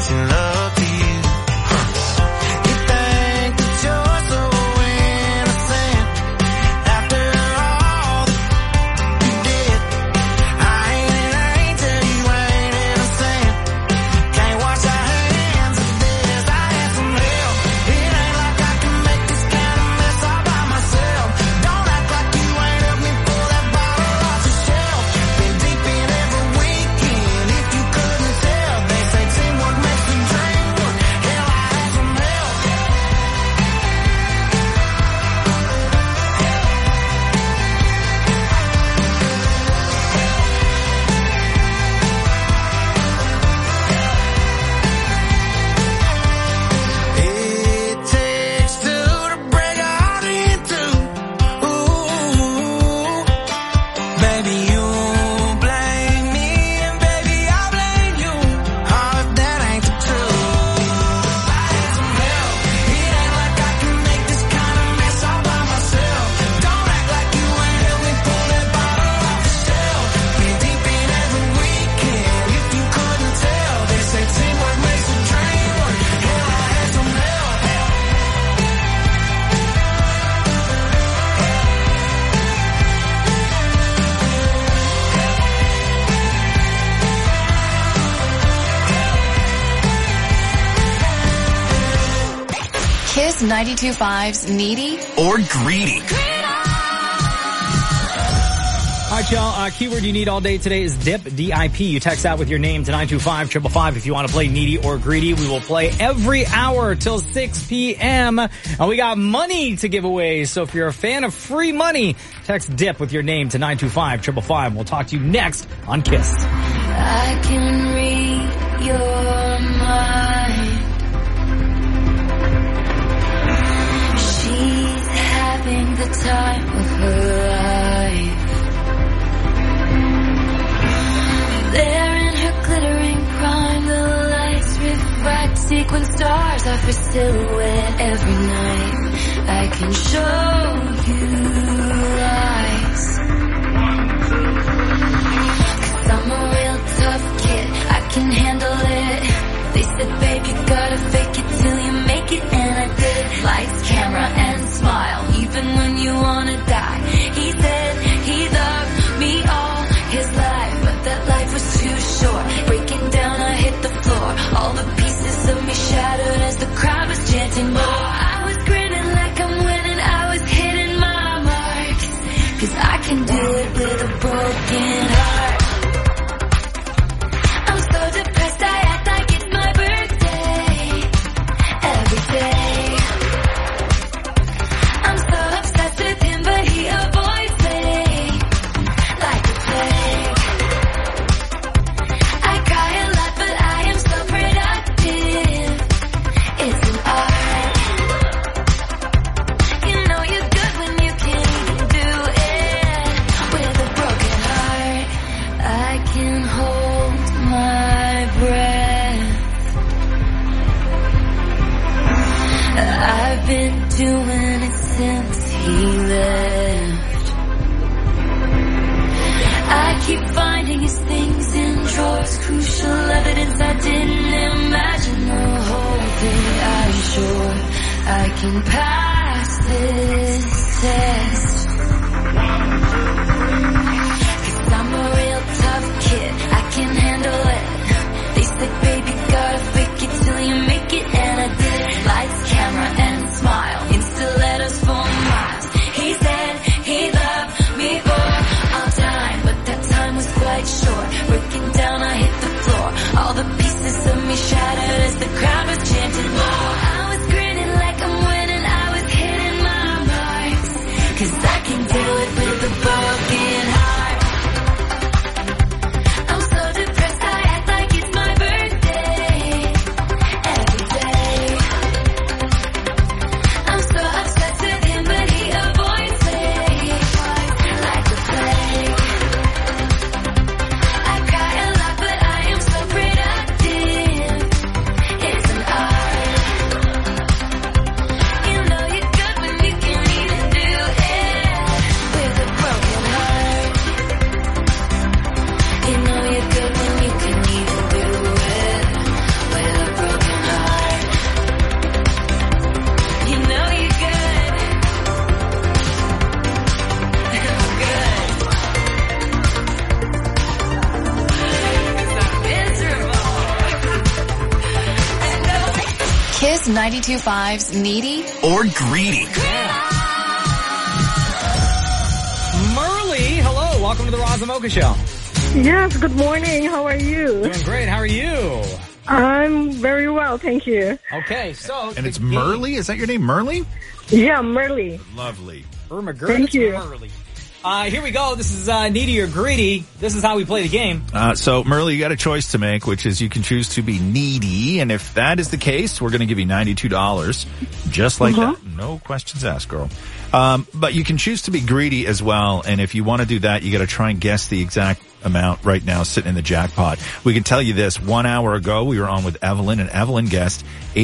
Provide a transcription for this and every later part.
making love to you. You think that you're so innocent after all that you did. I ain't an angel, you ain't innocent. Can't wash our hands of this. I had some help. It ain't like I can make this kind of mess all by myself. Don't act like you ain't helped me pull that bottle off the shelf. Been deep in every weekend, if you couldn't tell. They say teamwork makes the dream work. Hell, I had some help. It takes two to break a heart in two. Ooh, baby, you blame me, and baby, I blame you. Oh, if that ain't the truth. I had some help. It ain't like I can make this kind of mess all by myself. Don't act like you ain't helped me pull that bottle off the shelf. Been deep in every weekend, if you couldn't tell. They say teamwork makes the dream work. Hell, I had some help. Kiss 92.5's Needy Or greedy. All right, y'all. Keyword you need all day today is DIP, D-I-P. You text out with your name to 925-555 if you want to play Needy or Greedy. We will play every hour till 6 p.m. And we got money to give away. So if you're a fan of free money, text DIP with your name to 925-555. We'll talk to you next on Kiss. I can read your mind. She's having the time of her life. There in her glittering prime, the lights refract sequin stars off her silhouette every night. I can show you lies. 'Cause I'm a real tough kid, I can handle it. They said, babe, you gotta fake it till you make it, and I did. Lights, camera, and smile, even when you wanna die. He said he loved me all his life, but that life was too short. Breaking down, I hit the floor. All the pieces of me shattered as the crowd was chanting more. I was grinning like I'm winning, I was hitting my marks. 'Cause I can do it with a broken heart. I'm so depressed, I act like it's my birthday every day. I'm so obsessed with him, but he avoids me like a plague. I cry a lot, but I am so productive. It's an art. You know you're good when you can even do it with a broken heart. I can hold my breath. I've been doing it since he left. I keep finding his things in drawers, crucial evidence I didn't imagine. The whole thing, I'm sure I can pass this test. 'Cause I'm a real tough kid, I can handle it. They said, baby, gotta fake it till you make it, and I did. Lights, camera, and smile, insta letters for miles. He said he loved me for all time, but that time was quite short. Breaking down, I hit the floor. All the pieces of me shattered as the crowd was chanting more. I was grinning like I'm winning, I was hitting my marks. 'Cause I can do it with a broken heart. I'm so depressed, I act like it's my birthday every day. I'm so obsessed with him, but he avoids me like a plague. I cry a lot, but I am so productive. It's an art. Kiss 92.5's Needy or Greedy. Murley, hello. Welcome to the Roz and Mocha Show. Yes, good morning. How are you? Doing great. How are you? I'm very well, thank you. Okay, so... And it's Murley? Is that your name, Murley? Yeah, Murley. Lovely. Thank you. Murley. Here we go. This is Needy or Greedy. This is how we play the game. So, Murley, you got a choice to make, which is you can choose to be needy. And if that is the case, we're going to give you $92. Just like that. No questions asked, girl. But you can choose to be greedy as well. And if you want to do that, you got to try and guess the exact amount right now sitting in the jackpot. We can tell you this. 1 hour ago, we were on with Evelyn, and Evelyn guessed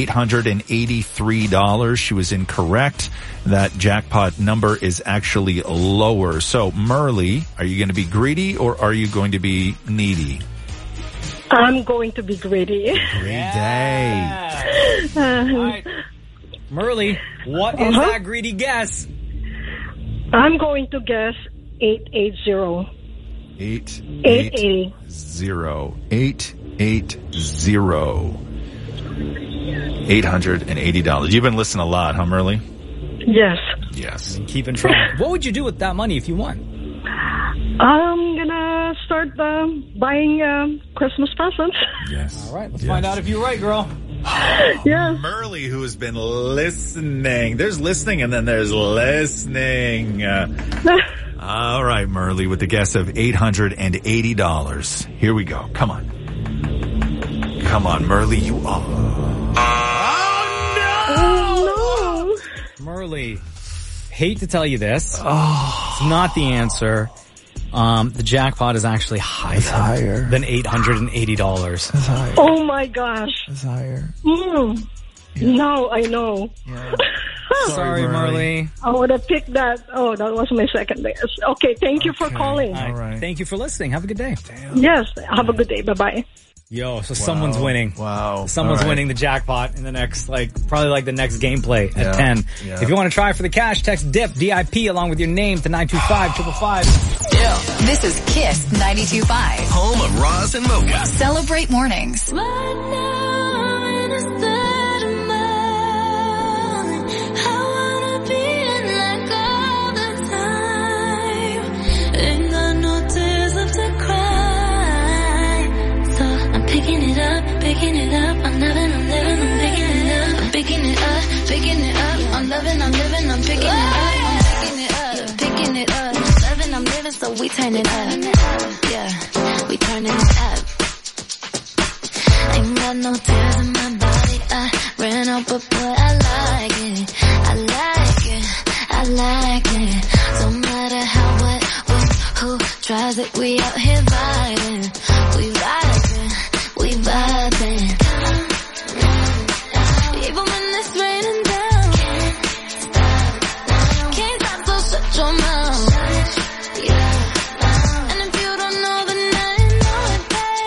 $883. She was incorrect. That jackpot number is actually lower. So, Murley, are you going to be greedy or are you going to be needy? I'm going to be greedy. Greedy. All right. Murley, what is that greedy guess? I'm going to guess 880. 880. $880. You've been listening a lot, huh, Murley? Yes. Yes. Keeping track. What would you do with that money if you won? I'm gonna start buying Christmas presents. Yes. All right, let's find out if you're right, girl. Yes. Murley, who has been listening. There's listening and then there's listening. All right, Murley, with the guess of $880. Here we go. Come on. Come on, Murley, you are. Oh, no. Murley, hate to tell you this. It's not the answer. The jackpot is actually higher than $880. It's higher. Oh, my gosh. It's higher. No, I know. Yeah. Sorry, Murley. I would have picked that. Oh, that was my second guess. Okay, thank you for calling. All right. Thank you for listening. Have a good day. Yes, have a good day. Bye-bye. Yo, so someone's winning. Wow. Someone's All right. winning the jackpot in the next, probably the next gameplay at 10. Yeah. If you want to try for the cash, text DIP, D-I-P, along with your name to 925-555. This is Kiss 92.5. Home of Roz and Mocha. Celebrate mornings. Right now in a state of mind, I wanna be in like all the time. Ain't got no tears left to cry. So I'm picking it up. I'm loving, I'm picking it up. I'm picking it up. I'm loving, I'm picking it up. I'm picking it up. I'm living, so we turn it up. Yeah, we turn it up. Ain't got no tears in my body. I ran out, but boy, I like it. Don't matter how, what, who tries it, we out here vibing. We vibing. Even when it's raining down, can't stop, so shut your mouth. And if you don't know, then I know it,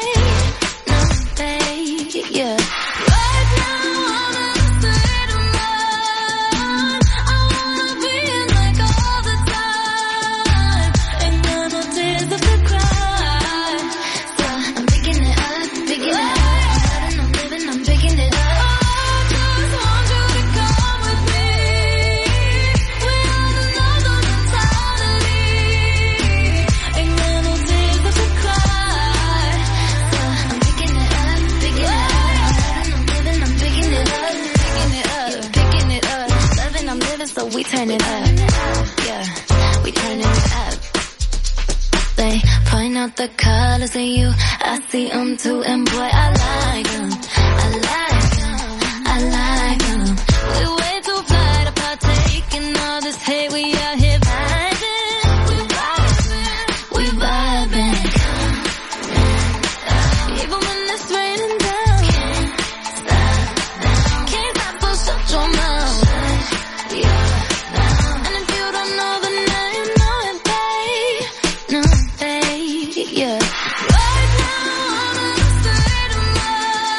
babe. Yeah. Right now, I'm in a state of mind. I wanna be in like all the time. Ain't got no tears left to cry. So I'm picking it up. I'm living, I'm picking it up. I just want you to come with me. We're on another mentality. Ain't got no tears left to cry. So I'm picking it up. I'm living, I'm picking it up. Loving, I'm living, so we turn it up. Yeah, we turn it up. They point out the colors in you, I see them too, and boy, I like them. We way too fly to partake in all this hate, we out here vibing. We vibing. Even when it's raining down, can't stop, so shut your mouth. And if you don't know, then I know it, babe. Yeah. Right now, I'm in a state of mind.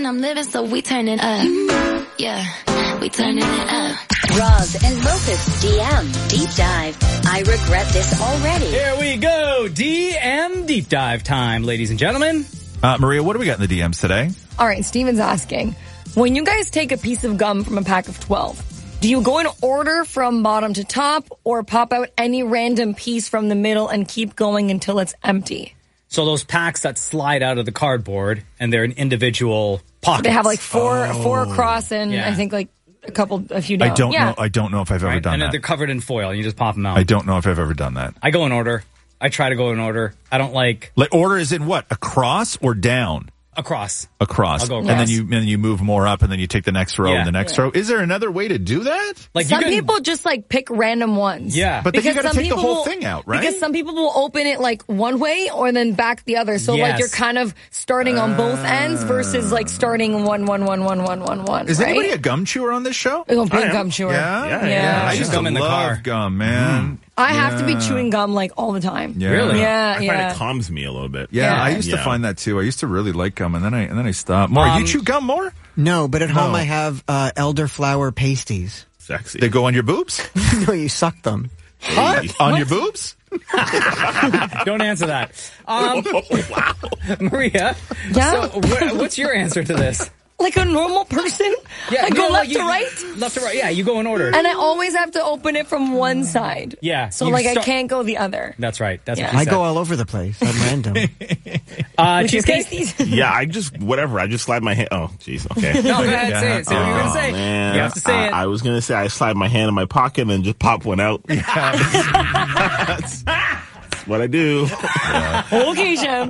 and I'm living, so we turning up. Yeah, we turning it up. Roz and Mocha's DM Deep Dive. I regret this already. Here we go. DM Deep Dive time, ladies and gentlemen. Maria, what do we got in the DMs today? All right, Steven's asking, when you guys take a piece of gum from a pack of 12, do you go in order from bottom to top or pop out any random piece from the middle and keep going until it's empty? So those packs that slide out of the cardboard and they're in individual pockets. They have like four across and Yeah. I think like a few down. I don't Yeah. know. I don't know if I've ever Right? done And then that. they're covered in foil and you just pop them out. I don't know if I've ever done that. I go in order. I try to go in order. I don't like Like order is in what? Across or down? across. Across. I'll go And across. then you move more up and then you take the next row Yeah. and the next row. Is there another way to do that? Like Some you can, people just like pick random ones. Yeah. But then you Because got to some take the people whole will- thing out, right? Because some people will open it like one way or then back the other. So like Yes. you're kind of starting on both ends versus like starting one. Is right? anybody a gum chewer on this show? Oh, big gum chewer. Yeah? Yeah. I used Gum to in the love car. gum, man. I have to be chewing gum like all the time. Yeah. Really? Yeah, I find yeah. it calms me a little bit. Yeah, Yeah. I used to Yeah. find that too. I used to really like gum, and then I stopped. More, you chew gum more? No, but at home No. I have elderflower pasties. Sexy. They go on your boobs? No, you suck them. On your boobs? don't answer that. Wow. Maria. Yeah? So what's your answer to this? Like a normal person, I go no, left you- to right. Left to right. Yeah, you go in order. And I always have to open it from one side. Yeah, So you like I start- can't go the other. That's right. That's Yeah. what you I said. go all over the place. I'm random. With your Cheesecake? pasties. Yeah, I just, whatever. I just slide my hand. Oh, jeez. Okay. No, go ahead. Say it. Say what you're going to say. Man, You have to say it. I was going to say I slide my hand in my pocket and then just pop one out. That's what I do. Okay, Shem.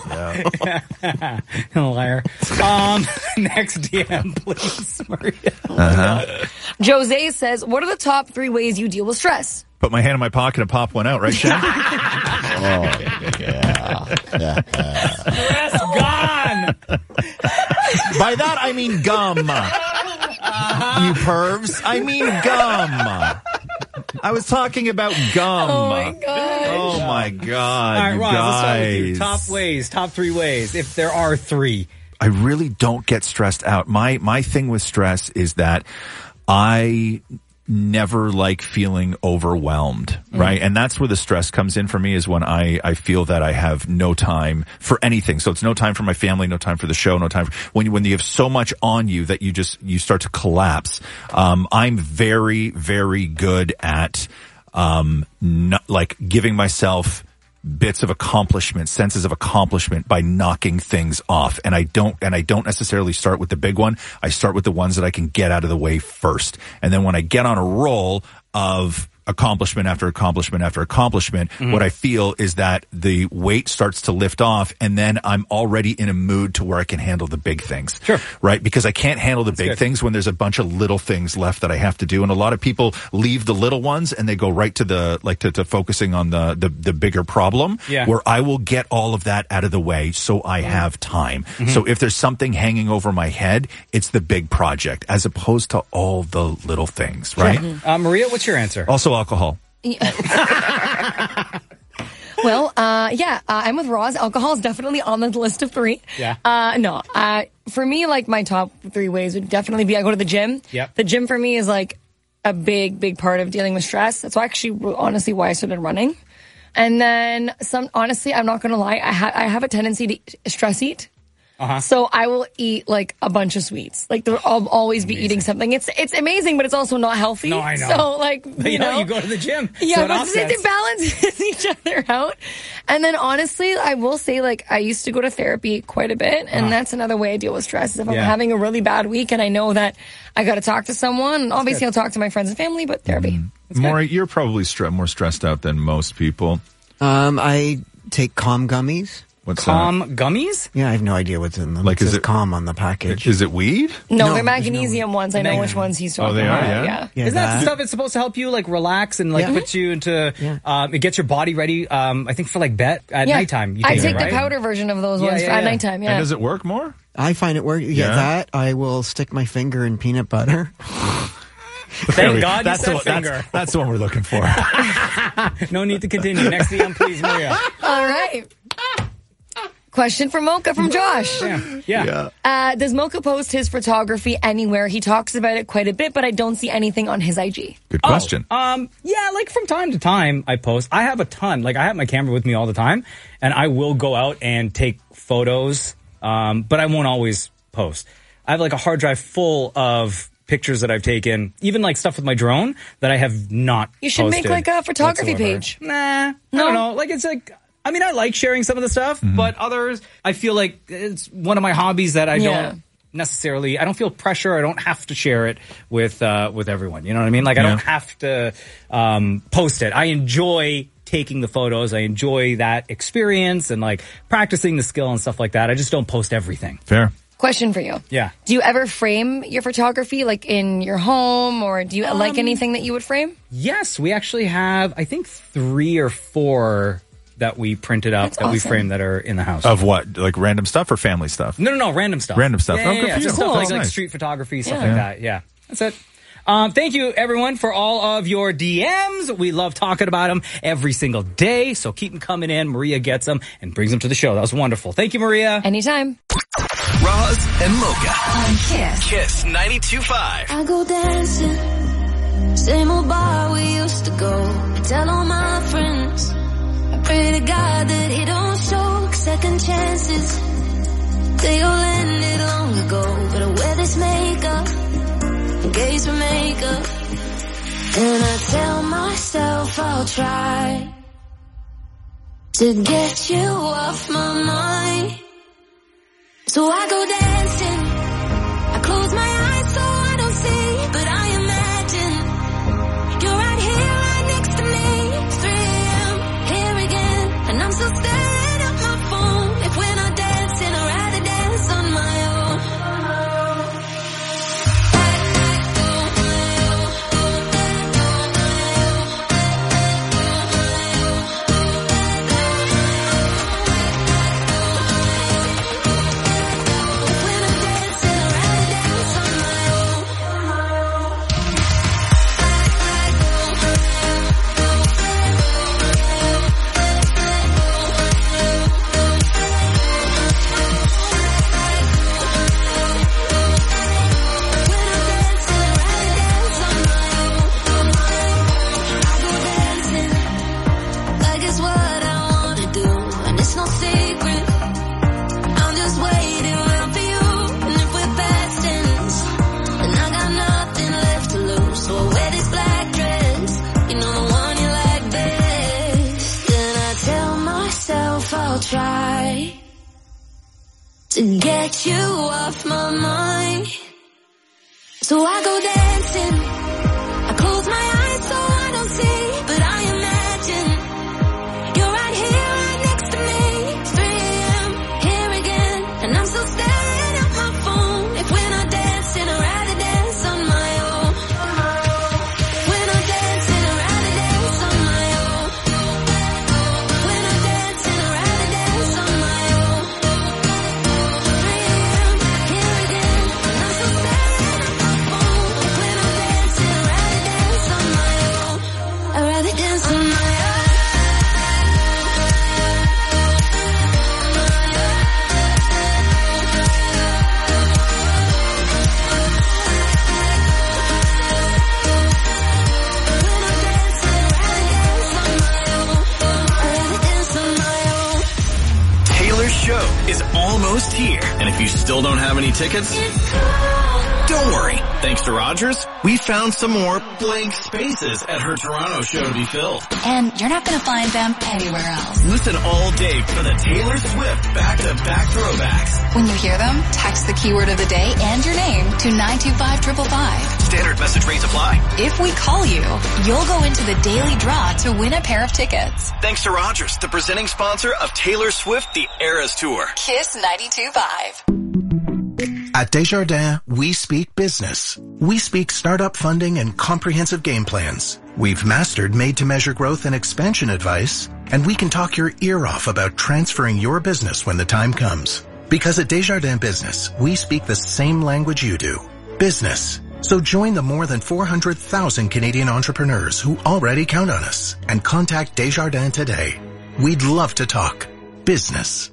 Liar. Next DM, please, Maria. Jose says, what are the top 3 ways you deal with stress? Put my hand in my pocket and pop one out, right, Shem? Stress gone. By that, I mean gum. You pervs. I mean gum. I was talking about gum. Oh my god. Oh my God. All right, you Ron, let's start with you. guys. Top ways, top 3 ways, if there are 3. I really don't get stressed out. My thing with stress is that I never like feeling overwhelmed, right? And that's where the stress comes in for me, is when I feel that I have no time for anything. So it's no time for my family, no time for the show, no time for, when you have so much on you that you start to collapse. I'm very, very good at not, like, giving myself bits of accomplishment, senses of accomplishment by knocking things off. And I don't necessarily start with the big one. I start with the ones that I can get out of the way first. And then when I get on a roll of accomplishment after accomplishment after accomplishment, what I feel is that the weight starts to lift off, and then I'm already in a mood to where I can handle the big things. Sure. Right? Because I can't handle the big good. things when there's a bunch of little things left that I have to do. And a lot of people leave the little ones and they go right to the, like, to focusing on the bigger problem, Yeah. where I will get all of that out of the way so I have time. So if there's something hanging over my head, it's the big project as opposed to all the little things, right? Maria, what's your answer? Also alcohol. Well, I'm with Roz. Alcohol is definitely on the list of 3. Yeah. For me, like, my top 3 ways would definitely be I go to the gym. Yep. The gym for me is like a big part of dealing with stress. That's actually honestly why I started running. And then honestly, I'm not going to lie. I have a tendency to stress eat. So I will eat like a bunch of sweets. Like I'll always be eating something. It's amazing, but it's also not healthy. No, I know. So like, But you know, you go to the gym. yeah, so it but offsets. it balances each other out. And then honestly, I will say, like, I used to go to therapy quite a bit, and that's another way I deal with stress. Is if I'm Yeah. having a really bad week and I know that I got to talk to someone, obviously I'll talk to my friends and family, but therapy. Maury, you're probably more stressed out than most people. I take calm gummies. What's Calm gummies? Yeah, I have no idea what's in them. Like, it is says it- calm on the package? Is it weed? No, No, they're there's magnesium ones. I know which ones he's talking Oh, they are, about. yeah? Yeah, Isn't that that. stuff that's supposed to help you like relax and like Yeah. put you into? It gets your body ready. I think for like bed at Yeah. nighttime. You I take take it, right? the powder version of those Yeah, ones yeah, at yeah. nighttime. Yeah. And does it work more? I find it work. Yeah, Yeah? that I will stick my finger in peanut butter. Thank God you That's said the, finger. that's the one we're looking for. No need to continue. Next DM, please, Maria. All right. Question for Mocha from Josh. Yeah. Does Mocha post his photography anywhere? He talks about it quite a bit, but I don't see anything on his IG. Good question. Yeah, like from time to time I post. I have a ton. Like I have my camera with me all the time, and I will go out and take photos, but I won't always post. I have like a hard drive full of pictures that I've taken, even like stuff with my drone that I have not You should make posted like a photography whatsoever. page. Nah, I don't know. Like it's like, I mean, I like sharing some of the stuff, but others, I feel like it's one of my hobbies that I don't necessarily, I don't feel pressure. I don't have to share it with everyone. You know what I mean? Like I don't have to post it. I enjoy taking the photos. I enjoy that experience and like practicing the skill and stuff like that. I just don't post everything. Fair. Question for you. Yeah. Do you ever frame your photography like in your home, or do you like anything that you would frame? Yes, we actually have, I think 3 or 4 that we printed up That's that we awesome. framed that are in the house. Of what? Like random stuff or family stuff? No, random stuff. Random stuff. Yeah, Oh, yeah, good yeah. for you. Just stuff Cool. like Nice. street photography, stuff Yeah. like that. Yeah, that's it. Thank you, everyone, for all of your DMs. We love talking about them every single day, so keep them coming in. Maria gets them and brings them to the show. That was wonderful. Thank you, Maria. Anytime. Roz and Mocha. On Kiss. Kiss 92.5. I go dancing, same old bar we used to go. I tell all my friends, I pray to God that he don't show second chances. They all ended long ago, but I wear this makeup in case we make up. And I tell myself I'll try to get you off my mind. So I go dancing, I close my eyes so I don't see, but I imagine you're right here, right next to me. It's 3 a.m., here again, and I'm still staring at my phone. If we're not dancing, I'd rather dance on my own. Like it's what I wanna do, and it's no secret. I'm just waiting around for you, and if we're past tense, then I got nothing left to lose. So I wear this black dress, you know the one you like best. Then I tell myself I'll try to get you off my mind. So I go dancing, I close my eyes so I don't see, but I imagine you're right here, right next to me. It's 3 a.m., here again, and I'm still staring at my phone. If we're not dancing, I'd rather dance on my own. We're not dancing, I'd rather dance on my own. We're not dancing, I'd rather dance on my own. 3 a.m., here again, and I'm still staring at my phone. If we're not dancing, I'd rather dance on my own. I'd rather dance on my own. Taylor's show is almost here. And if you still don't have any tickets, don't worry. Thanks to Rogers, we found some more blank spaces at her Toronto show to be filled. And you're not going to find them anywhere else. Listen all day for the Taylor Swift back-to-back throwbacks. When you hear them, text the keyword of the day and your name to 925-555. Standard message rates apply. If we call you, you'll go into the daily draw to win a pair of tickets. Thanks to Rogers, the presenting sponsor of Taylor Swift The Eras Tour. Kiss 92.5. At Desjardins, we speak business. We speak startup funding and comprehensive game plans. We've mastered made-to-measure growth and expansion advice, and we can talk your ear off about transferring your business when the time comes. Because at Desjardins Business, we speak the same language you do. Business. So join the more than 400,000 Canadian entrepreneurs who already count on us and contact Desjardins today. We'd love to talk. business.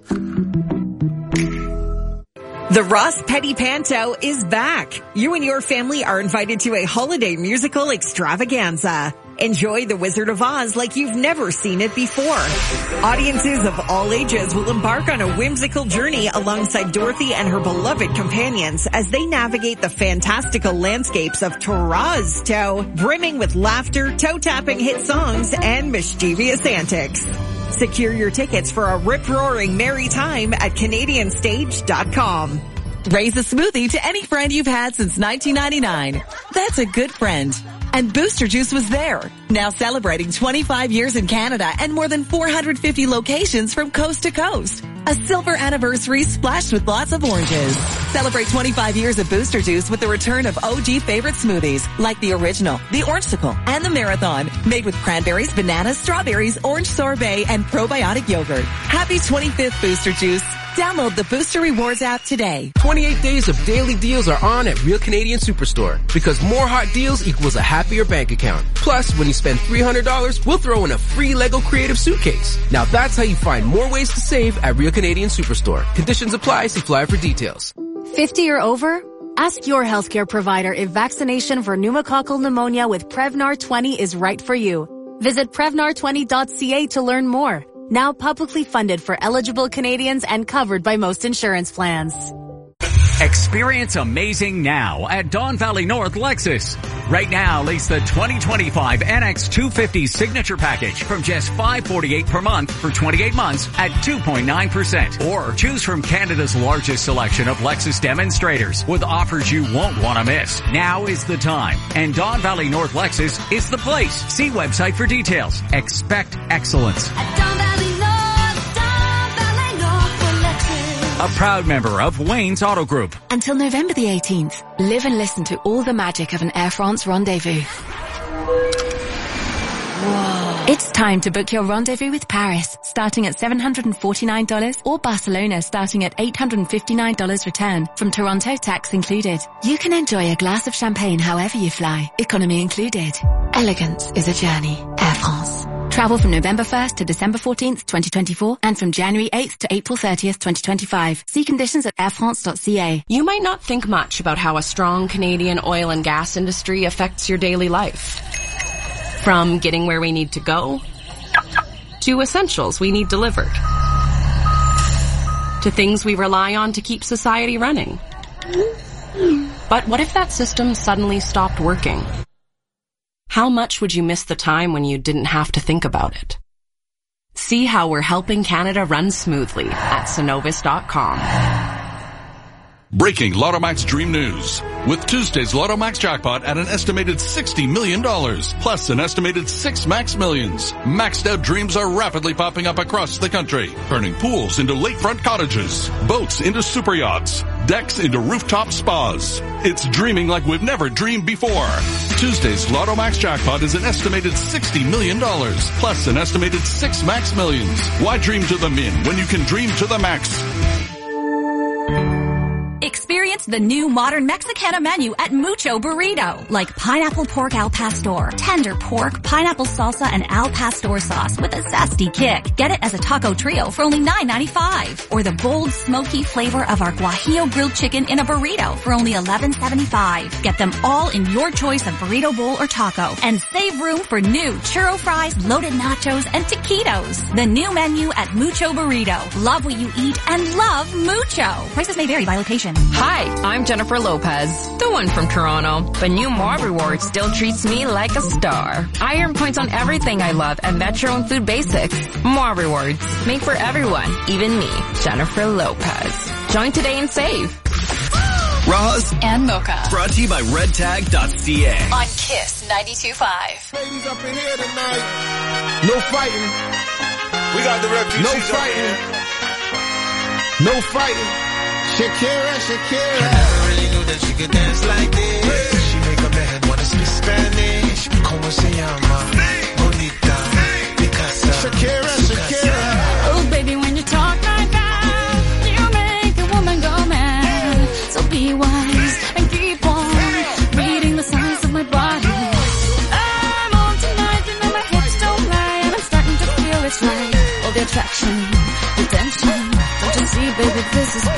The Ross Petty Panto is back. You and your family are invited to a holiday musical extravaganza. Enjoy The Wizard of Oz like you've never seen it before. Audiences of all ages will embark on a whimsical journey alongside Dorothy and her beloved companions as they navigate the fantastical landscapes of Toronto, brimming with laughter, toe-tapping hit songs, and mischievous antics. Secure your tickets for a rip-roaring merry time at CanadianStage.com. Raise a smoothie to any friend you've had since 1999. That's a good friend. And Booster Juice was there, now celebrating 25 years in Canada and more than 450 locations from coast to coast. A silver anniversary splashed with lots of oranges. Celebrate 25 years of Booster Juice with the return of OG favorite smoothies, like the original, the Orangesicle, and the Marathon, made with cranberries, bananas, strawberries, orange sorbet, and probiotic yogurt. Happy 25th Booster Juice. Download the Booster Rewards app today. 28 days of daily deals are on at Real Canadian Superstore because more hot deals equals a happier bank account. Plus, when you spend $300, we'll throw in a free Lego Creative Suitcase. Now that's how you find more ways to save at Real Canadian Superstore. Conditions apply. See flyer for details. 50 or over? Ask your healthcare provider if vaccination for pneumococcal pneumonia with Prevnar 20 is right for you. Visit Prevnar20.ca to learn more. Now publicly funded for eligible Canadians and covered by most insurance plans. Experience amazing now at Don Valley North Lexus. Right now, lease the 2025 NX 250 Signature Package from just $548 per month for 28 months at 2.9%. Or choose from Canada's largest selection of Lexus demonstrators with offers you won't want to miss. Now is the time. And Don Valley North Lexus is the place. See website for details. Expect excellence. A proud member of Wayne's Auto Group. Until November the 18th, live and listen to all the magic of an Air France rendezvous. Whoa. It's time to book your rendezvous with Paris, starting at $749, or Barcelona, starting at $859 return, from Toronto tax included. You can enjoy a glass of champagne however you fly, economy included. Elegance is a journey. Air France. Travel from November 1st to December 14th, 2024, and from January 8th to April 30th, 2025. See conditions at airfrance.ca. You might not think much about how a strong Canadian oil and gas industry affects your daily life. From getting where we need to go, to essentials we need delivered, to things we rely on to keep society running. But what if that system suddenly stopped working? How much would you miss the time when you didn't have to think about it? See how we're helping Canada run smoothly at Cenovus.com. Breaking Lotto Max Dream News. With Tuesday's Lotto Max jackpot at an estimated $60 million, plus an estimated 6 Max Millions. Maxed out dreams are rapidly popping up across the country, turning pools into lakefront cottages, boats into super yachts, decks into rooftop spas. It's dreaming like we've never dreamed before. Tuesday's Lotto Max jackpot is an estimated $60 million, plus an estimated 6 Max Millions. Why dream to the min when you can dream to the max? Experience the new modern Mexicana menu at Mucho Burrito, like pineapple pork al pastor, tender pork, pineapple salsa, and al pastor sauce with a zesty kick. Get it as a taco trio for only $9.95. Or the bold, smoky flavor of our Guajillo grilled chicken in a burrito for only $11.75. Get them all in your choice of burrito bowl or taco, and save room for new churro fries, loaded nachos, and taquitos. The new menu at Mucho Burrito. Love what you eat and love Mucho. Prices may vary by location. Hi, I'm Jennifer Lopez, the one from Toronto. The new More Rewards still treats me like a star. I earn points on everything I love at Metro and Food Basics. More Rewards, made for everyone, even me, Jennifer Lopez. Join today and save. Roz and Mocha. Brought to you by redtag.ca. On Kiss 92.5. Ladies up in here tonight. No fighting. We got the refugees. No fighting. No fighting. Shakira. I never really knew that she could dance like this. She make a man wanna speak Spanish. Como se llama? Bonita. Picasa. Shakira. Oh, baby, when you talk like that, you make a woman go mad. So be wise and keep on reading the signs of my body. I'm on tonight, you know my hips don't lie, and I'm starting to feel it's right. All the attraction, the tension.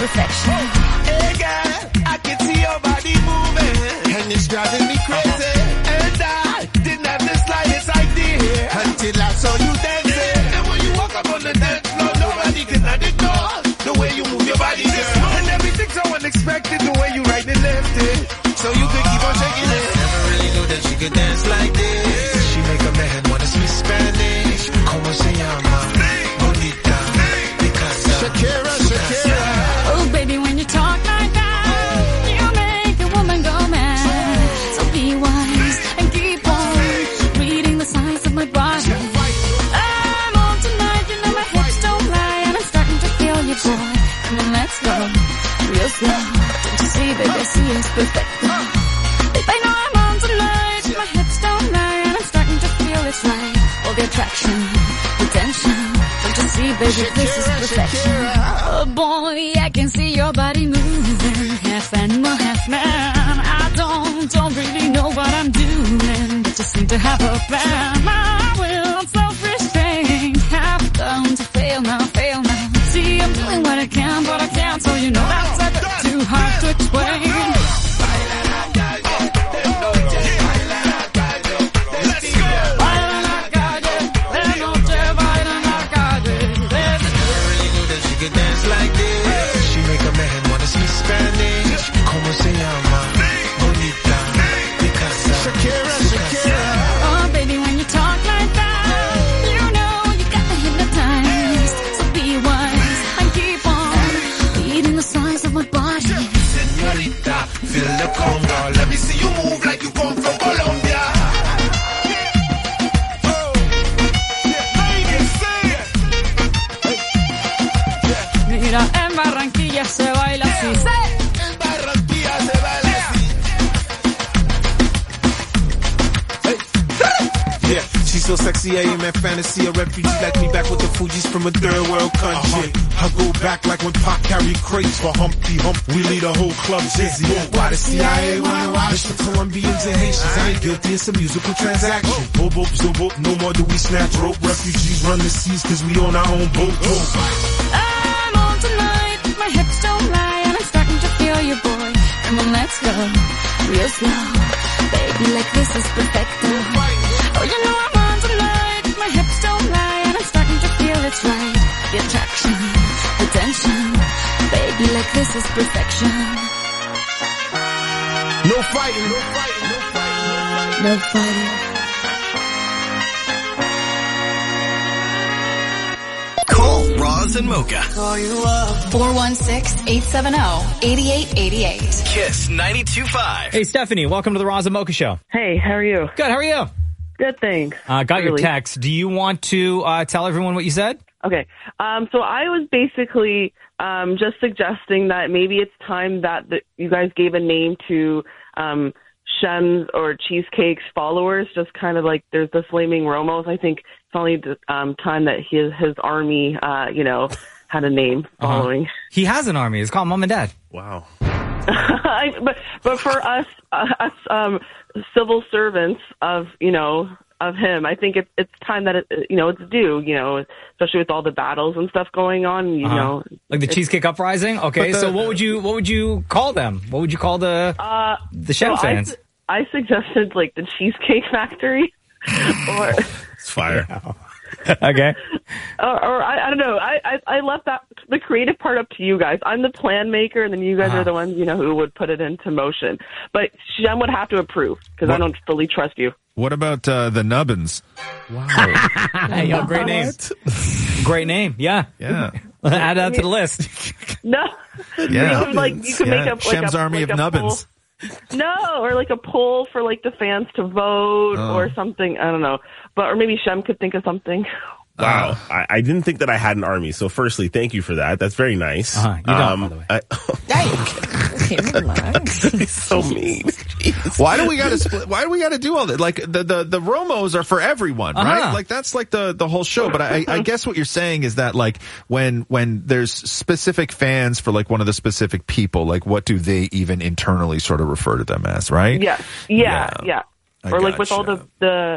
perfection. Hey girl, I can see your body moving, and it's driving me crazy. And I didn't have the slightest idea until I saw you dancing. And when you walk up on the dance floor, nobody can ignore the way you move your body, girl. And everything's so unexpected, the way you right and left it, so you could keep on shaking it. Never really knew that she could dance like this. She make a man wanna speak Spanish. Como se llama? Bonita. Because Shakira, Shakira. Oh, baby, when you talk like that, you make a woman go mad. So be wise and keep on reading the signs of my body. I'm on tonight, you know my hips don't lie, and I'm starting to feel you, boy. Come on, let's go real slow. Don't you see, baby, I see it's perfect. Babe, I know I'm on tonight, my hips don't lie, and I'm starting to feel it's right. All the attraction, the tension. Don't you see, baby, this is perfection. Oh boy, I can see your body moving, half animal, half man. I don't really know what I'm doing, but just seem to have a plan. My will, self-restraint, have done to fail now. See, I'm doing what I can, but I can't, so you know that's a bit too hard to explain. Dance like this. She make a man wanna speak Spanish. Como se llama? Bonita. Because Shakira, Shakira. Oh, baby, when you talk like that, you know you got me hypnotized. So be wise and keep on reading the signs of my body. Señorita, feel the conga. Let me see you move like you come from Colombia. Mira, en Barranquilla se baila así. En Barranquilla se baila así. Yeah, she's so sexy, I am at fantasy. A refugee like me back with the Fugees from a third world country. I go back like when Pac carried crates for Humpty Hump. We lead a whole club dizzy. Why the CIA wanna watch the Colombians and Haitians? I ain't guilty, it's a musical transaction. Boop, boop, zoop, boop, no more do we snatch rope. Refugees run the seas cause we own our own boat. I'm on tonight, my hips don't lie, and I'm starting to feel you, boy. Come on, let's go real slow. Baby, like this is perfecto. Oh, you know I'm on tonight, my hips don't lie, and I'm starting to feel it's right. The attraction, the tension. Baby, like this is perfection. No fighting, no fighting, no fighting. No fighting. Call Roz and Mocha. 416-870-8888. Kiss 92.5. Hey, Stephanie, welcome to the Roz and Mocha Show. Hey, how are you? Good, how are you? Good, thanks. Got your text. Do you want to tell everyone what you said? Okay. So I was basically just suggesting that maybe it's time that you guys gave a name to Shem's or Cheesecake's followers, just kind of like there's the Flaming Romos. I think it's only the time that his army, had a name following. He has an army. It's called Mom and Dad. Wow. But for us civil servants of him, I think it's time that it's due, especially with all the battles and stuff going on, like the Cheesecake Uprising. Okay, so what would you call them? What would you call the Shem fans? I suggested like the Cheesecake Factory, or it's fire. Okay. Or I don't know. I left the creative part up to you guys. I'm the plan maker, and then you guys are the ones who would put it into motion. But Shem would have to approve because I don't fully trust you. What about the Nubbins? Wow. Hey, yo, great name. Great name. Yeah. Yeah. Add that to the list. No. Yeah. You could make up Shem's Army of Nubbins. No, or like a poll for like the fans to vote or something. I don't know. Or maybe Shem could think of something. Wow. I didn't think that I had an army. So firstly, thank you for that. That's very nice. You don't, by the way. He's so mean. Jeez. Why do we got to split? Why do we got to do all that? Like the Romos are for everyone, right? Like that's like the whole show. But I guess what you're saying is that like when there's specific fans for like one of the specific people, like what do they even internally sort of refer to them as, right? Yeah. Or like with all the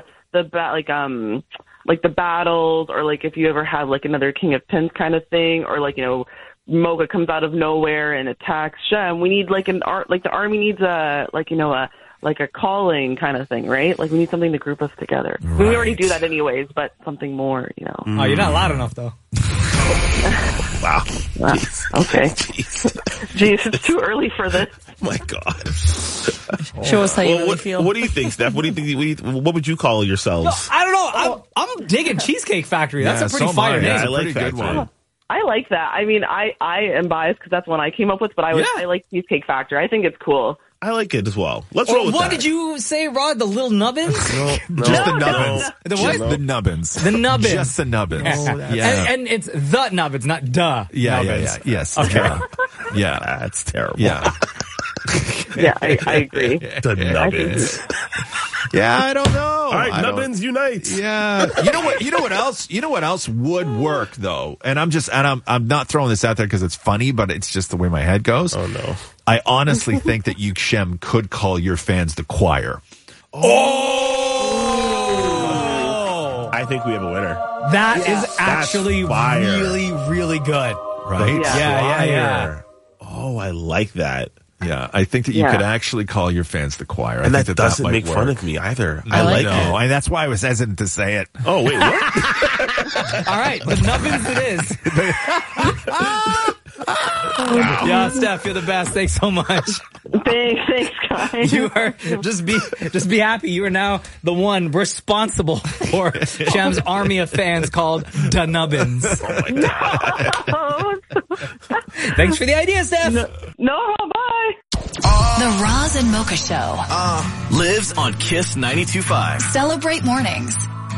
battles, or like if you ever have like another King of Pins kind of thing, or like Mocha comes out of nowhere and attacks Shem. We need like the army needs a calling kind of thing, right? Like we need something to group us together. Right. We already do that anyways, but something more, you know. Oh, you're not loud enough though. Wow. Okay. Jeez, it's too early for this. My God. Show us how you really feel. What do you think, Steph? What do you think? What would you call yourselves? No, I don't know. I'm digging Cheesecake Factory. That's a pretty fire name. I like pretty good Factory. one. I like that. I mean, I am biased because that's one I came up with, but I like Cheesecake Factory. I think it's cool. I like it as well. Let's roll with what that. did you say, Rod? The Little Nubbins? No, Just the Nubbins. The what? Just the Nubbins. The Nubbins. Just the Nubbins. And it's the Nubbins, not duh. Nubbins. Yes. Okay. Yeah. That's terrible. Yeah. Yeah, I agree. The Nubbins. Yeah, I don't know. All right, Nubbins unite. Yeah. You know what else? You know what else would work though? And I'm not throwing this out there because it's funny, but it's just the way my head goes. Oh no. I honestly think that you, Shem, could call your fans the choir. Oh! I think we have a winner. That is actually really, really good. Right? Yeah. Oh, I like that. Yeah, I think that you could actually call your fans the choir. And I that think doesn't might make work. fun of me either. I like it. And that's why I was hesitant to say it. Oh, wait, what? All right, the Nubbins it is. Yeah, Steph, you're the best. Thanks so much. Thanks, guys. You are just be happy. You are now the one responsible for Shem's army of fans called the Nubbins. Oh my God. Thanks for the idea, Steph. No, bye. The Roz and Mocha Show. Lives on Kiss 92.5. Celebrate mornings.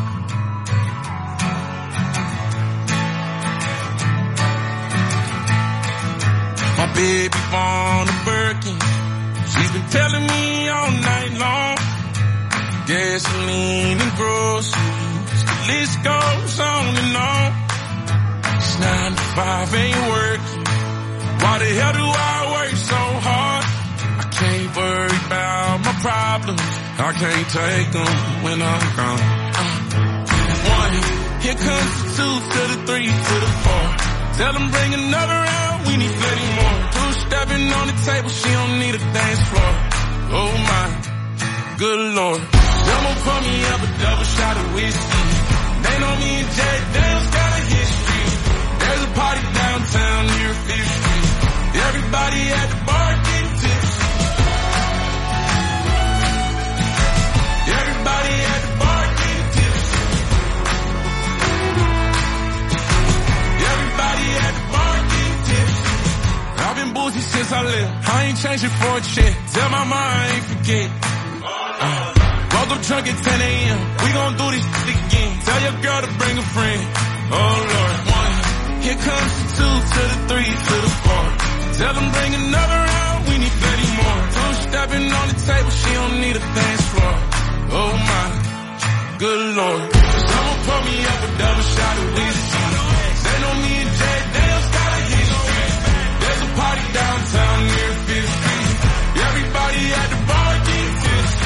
My baby born a Birkin. She's been telling me all night long. Gasoline and groceries. The list goes on and on. It's 9 to 5 ain't working. Why the hell do I work so hard? I can't worry about my problems. I can't take them when I'm gone. 1, here comes the 2 to the 3 to the 4. Tell them bring another round, we need plenty more. 2 stepping on the table, she don't need a dance floor. Oh my, good Lord. Someone pour me up a double shot of whiskey. They know me and Jay Dale's got a history. There's a party downtown near 5th Street. Everybody at the bar getting tipsy. Everybody at the bar getting tipsy. Everybody at the bar getting tipsy. I've been boozy since I left. I ain't changing for a check. Tell my mind I ain't forget. Woke up drunk at 10 a.m. We gon' do this again. Tell your girl to bring a friend. Oh Lord. 1, here comes the 2 to the 3 to the 4. Tell them bring another round, we need plenty more. 2 stepping on the table, she don't need a dance floor. Oh my, good Lord. Someone pour me up a double shot of whiskey. They know me and Jay Dale's got a history. There's a party downtown near 5th Street. Everybody at the bar getting tipsy.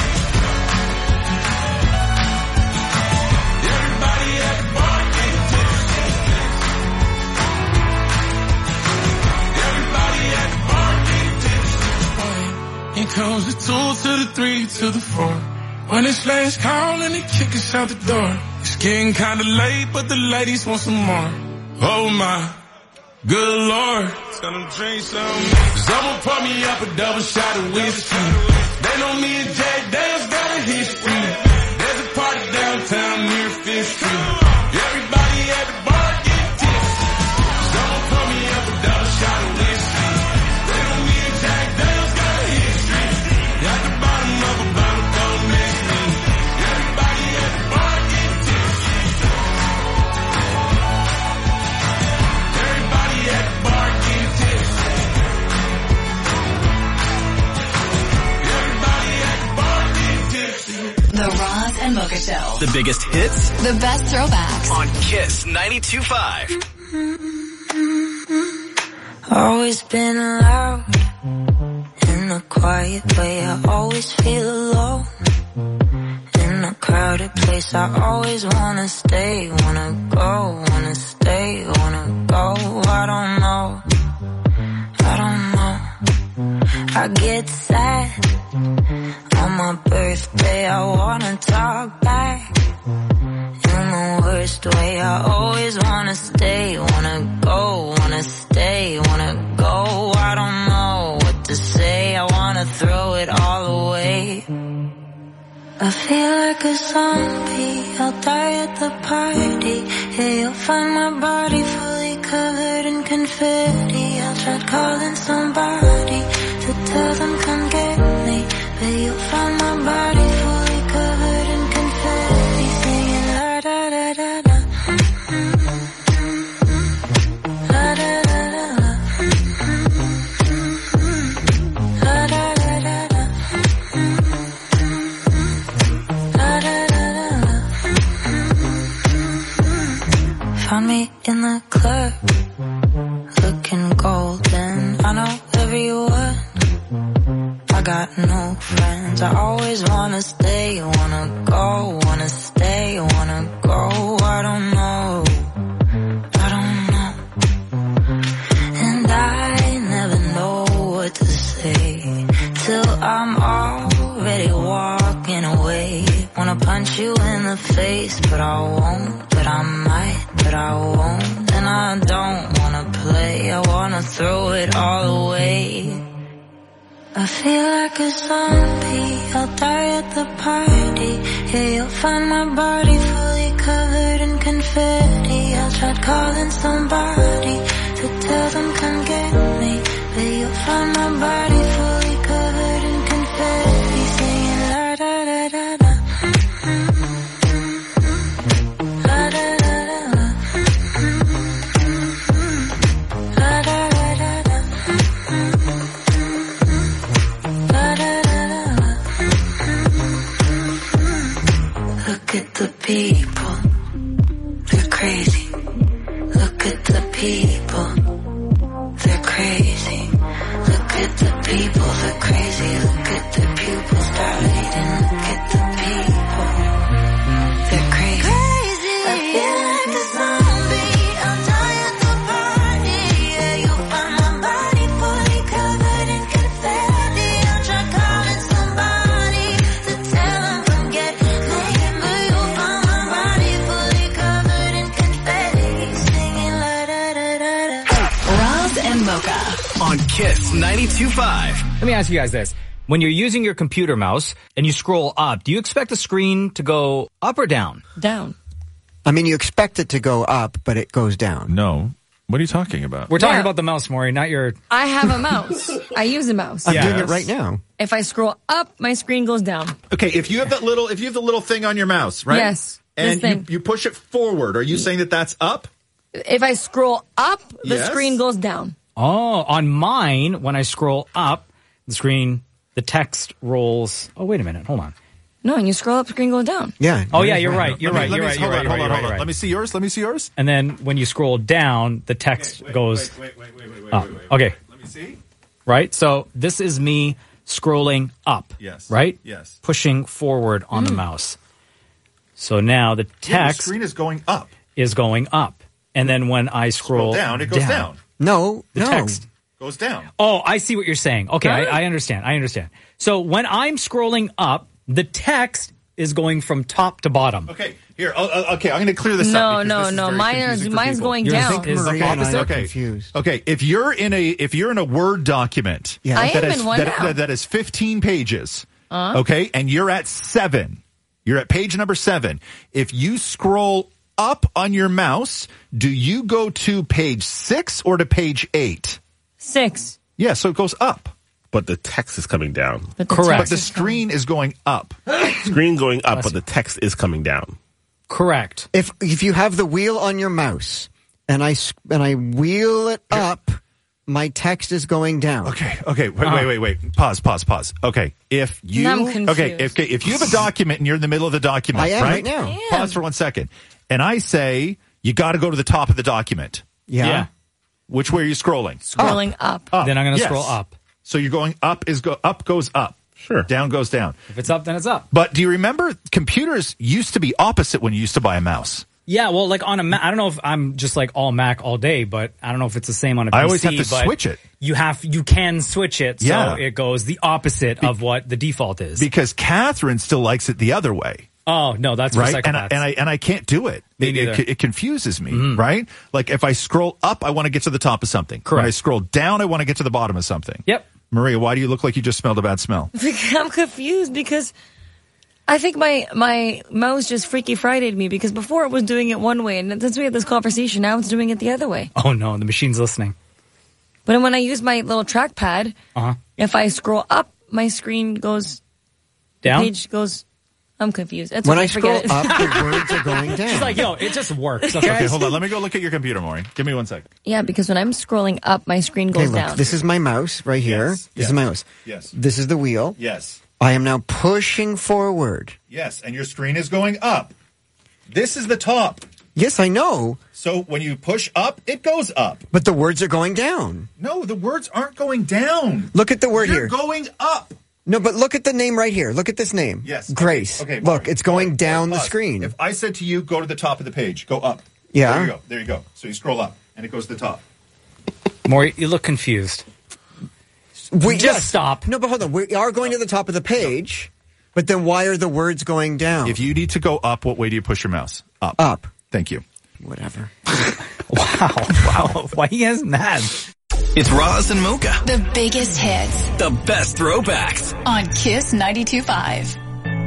Everybody at the bar getting tipsy. Here comes the 2 to the 3 to the 4. When it's last call and they kick us out the door. It's getting kinda late, but the ladies want some more. Oh my, good Lord. Tell them drink some. Someone pour me up a double shot of whiskey. They know me and Jay Dale's got a history. There's a party downtown near 5th Street. Everybody at the bar getting tipsy. Someone pour me up a double shot of whiskey. They know me and Jack Dale's got a history. At the bottom of a bottle, don't miss me. Everybody at the bar getting tipsy. Everybody at the bar getting tipsy. Everybody at the bar getting tipsy. The Roz and Mocha Show. The biggest hits The best throwbacks. on Kiss 92.5. Always been loud in a quiet way. I always feel alone in a crowded place. I always wanna stay, wanna go, wanna stay, wanna go. I don't know I get sad. On my birthday, I wanna talk back. In the worst way, I always wanna stay. Wanna go, wanna stay, wanna go. I don't know what to say. I wanna throw it all away. I feel like a zombie, I'll die at the party. Yeah, you'll find my body fully covered in confetti. I'll try calling somebody to tell them come get me. But you'll find my body fully covered in confetti. Singing la da da da da. La da da da da. La da da da da. Found me in the club, looking golden. I know every word. I got no friends. I always wanna stay, wanna go, wanna stay, wanna go. I don't know, I don't know. And I never know what to say till I'm already walking away. Wanna punch you in the face, but I won't, but I might, but I won't. And I don't wanna play, I wanna throw it all away. I feel like a zombie, I'll die at the party. Yeah, you'll find my body fully covered in confetti. I'll try calling somebody to tell them come get me. But you'll find my body fully covered in confetti. Singing la da da da da. La da da da da. La da da da da. La da da da da. Look at the people, they're crazy. Look at the people, they're crazy. Look at the people, they're crazy. Look at the pupils dilating. Look at the people, they're crazy. I feel like a zombie, I'll die at the party. Yeah, you'll find my body fully covered in confetti. I'll try calling somebody to tell them come get me. But you'll find my body fully covered in confetti. Singing la da da da da. Roz and Mocha. On Kiss 92.5. Let me ask you guys this. When you're using your computer mouse and you scroll up, do you expect the screen to go up or down? Down. I mean, you expect it to go up, but it goes down. No. What are you talking about? We're talking about the mouse, Maury, not your... I have a mouse. I use a mouse. I'm doing it right now. If I scroll up, my screen goes down. Okay, if you have the little thing on your mouse, right? Yes. And you push it forward, are you saying that that's up? If I scroll up, the Yes. screen goes down. Oh, on mine, when I scroll up, the text rolls... Oh, wait a minute. Hold on. No, and you scroll up, the screen goes down. Yeah. Oh, yeah, you're right. You're right. Hold on. Let me see yours. And then when you scroll down, the text goes up. Okay. Let me see. Right? So this is me scrolling up. Yes. Right? Yes. Pushing forward on the mouse. So now the text the screen is going up. is going up. And then when I scroll down, it goes down. No, The text goes down. Oh, I see what you're saying. Okay, I understand. So when I'm scrolling up, the text is going from top to bottom. Okay, here. Okay, I'm going to clear this up. No. Mine's going down. Is the opposite? Okay. Confused. Okay, if you're in a Word document, Yeah. I am in one now. that is 15 pages. Okay, and you're at 7. You're at page number 7. If you scroll up on your mouse, do you go to page 6 or to page 8? 6. Yeah, so it goes up. But the text is coming down. Correct. But the screen is going up. Screen going up, but the text is coming down. Correct. If you have the wheel on your mouse and I wheel it up, my text is going down. Okay. Wait. Pause. Okay. If you I'm confused. if you have a document and you're in the middle of the document, I am right right now. Pause for 1 second. And I say you got to go to the top of the document. Yeah. Which way are you scrolling? Scrolling up. Then I'm going to Yes. scroll up. So you're going up up goes up. Sure. Down goes down. If it's up, then it's up. But do you remember computers used to be opposite when you used to buy a mouse? Yeah, well, like on a Mac, I don't know if I'm just like all Mac all day, but I don't know if it's the same on a PC. I always have to but switch it. You can switch it, so Yeah. it goes the opposite of what the default is. Because Catherine still likes it the other way. Oh no, that's for right, and psychopaths. I can't do it. Me neither. It confuses me, right? Like if I scroll up, I want to get to the top of something. Correct. When I scroll down, I want to get to the bottom of something. Yep. Maria, why do you look like you just smelled a bad smell? I'm confused because I think my mouse just Freaky Friday'd me because before it was doing it one way, and since we had this conversation, now it's doing it the other way. Oh no, the machine's listening. But when I use my little trackpad, Uh-huh. if I scroll up, my screen goes Down? The page goes. I'm confused. That's When okay, I scroll forget it. up, the words are going down. She's like, yo, it just works. Okay, Okay, hold on. Let me go look at your computer, Maureen. Give me 1 second. Yeah, because when I'm scrolling up, my screen Okay, goes look, down. this is my mouse right here. Yes, This is my mouse. Yes. This is the wheel. Yes. I am now pushing forward. Yes, and your screen is going up. This is the top. Yes, I know. So when you push up, it goes up. But the words are going down. No, the words aren't going down. Look at the word You're here. going up. No, but look at the name right here. Look at this name. Yes. Grace. Okay. Look, it's going down the pause. screen. If I said to you, go to the top of the page, go up. Yeah. There you go. There you go. So you scroll up, and it goes to the top. Maury, you look confused. Just stop. No, but hold on. We are going to the top of the page, but then why are the words going down? If you need to go up, what way do you push your mouse? Up. Up. Thank you. Whatever. Wow. Why he has mad? It's Roz and Mocha. The biggest hits The best throwbacks. on Kiss 92.5.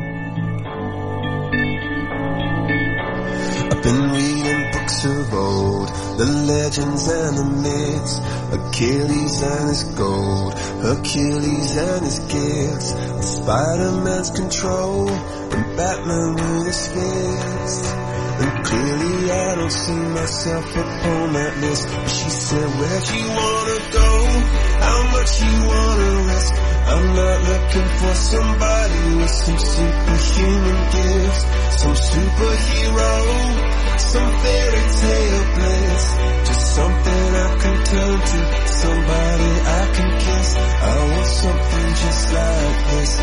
I've been reading books of old, the legends and the myths, Achilles and his gold, Hercules and his gifts, Spider-Man's control, and Batman with his fists. And clearly I don't see myself upon that list. But she said, where'd you wanna go? How much you wanna risk? I'm not looking for somebody with some superhuman gifts, some superhero, some fairy tale bliss, just something I can turn to, somebody I can kiss. I want something just like this.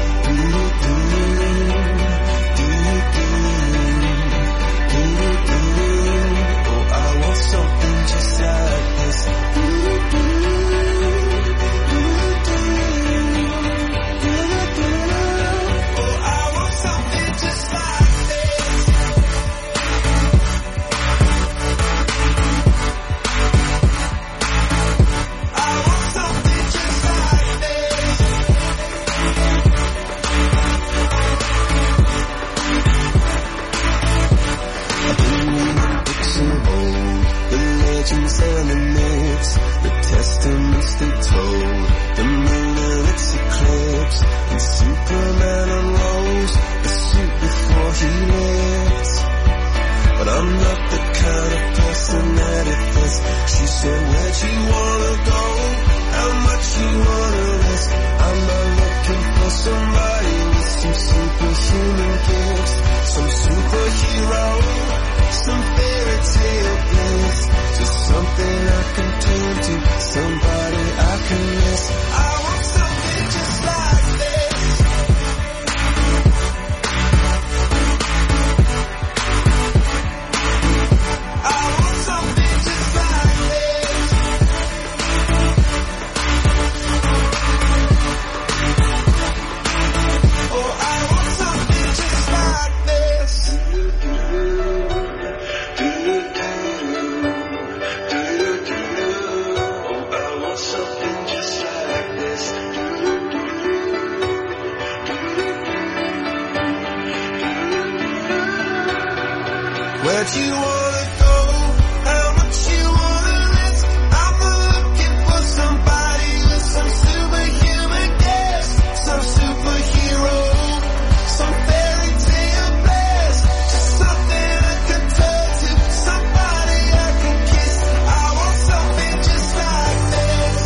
Oh, I want something just like this. Oh, I want something just like this. I want something just like this. I've been reading books of old, the legends and the myths, the testaments they told, the moon and its eclipse, and Superman unrolls the suit before he lives. But I'm not the kind of person that it fits. She said, where'd you wanna go? How much you wanna risk? I'm not looking for somebody with some superhuman gifts, some superhero, some fairy tale bliss, just something I can turn to, somebody I can miss. I want something just like this. I want something just like this. Oh, I want something just like this. Oh, I want something just like this. Where'd you wanna go? How much you wanna risk? I'm looking for somebody with some superhuman gifts, some superhero, some fairy tale bliss, just something I can turn to, somebody I can kiss. I want something just like this.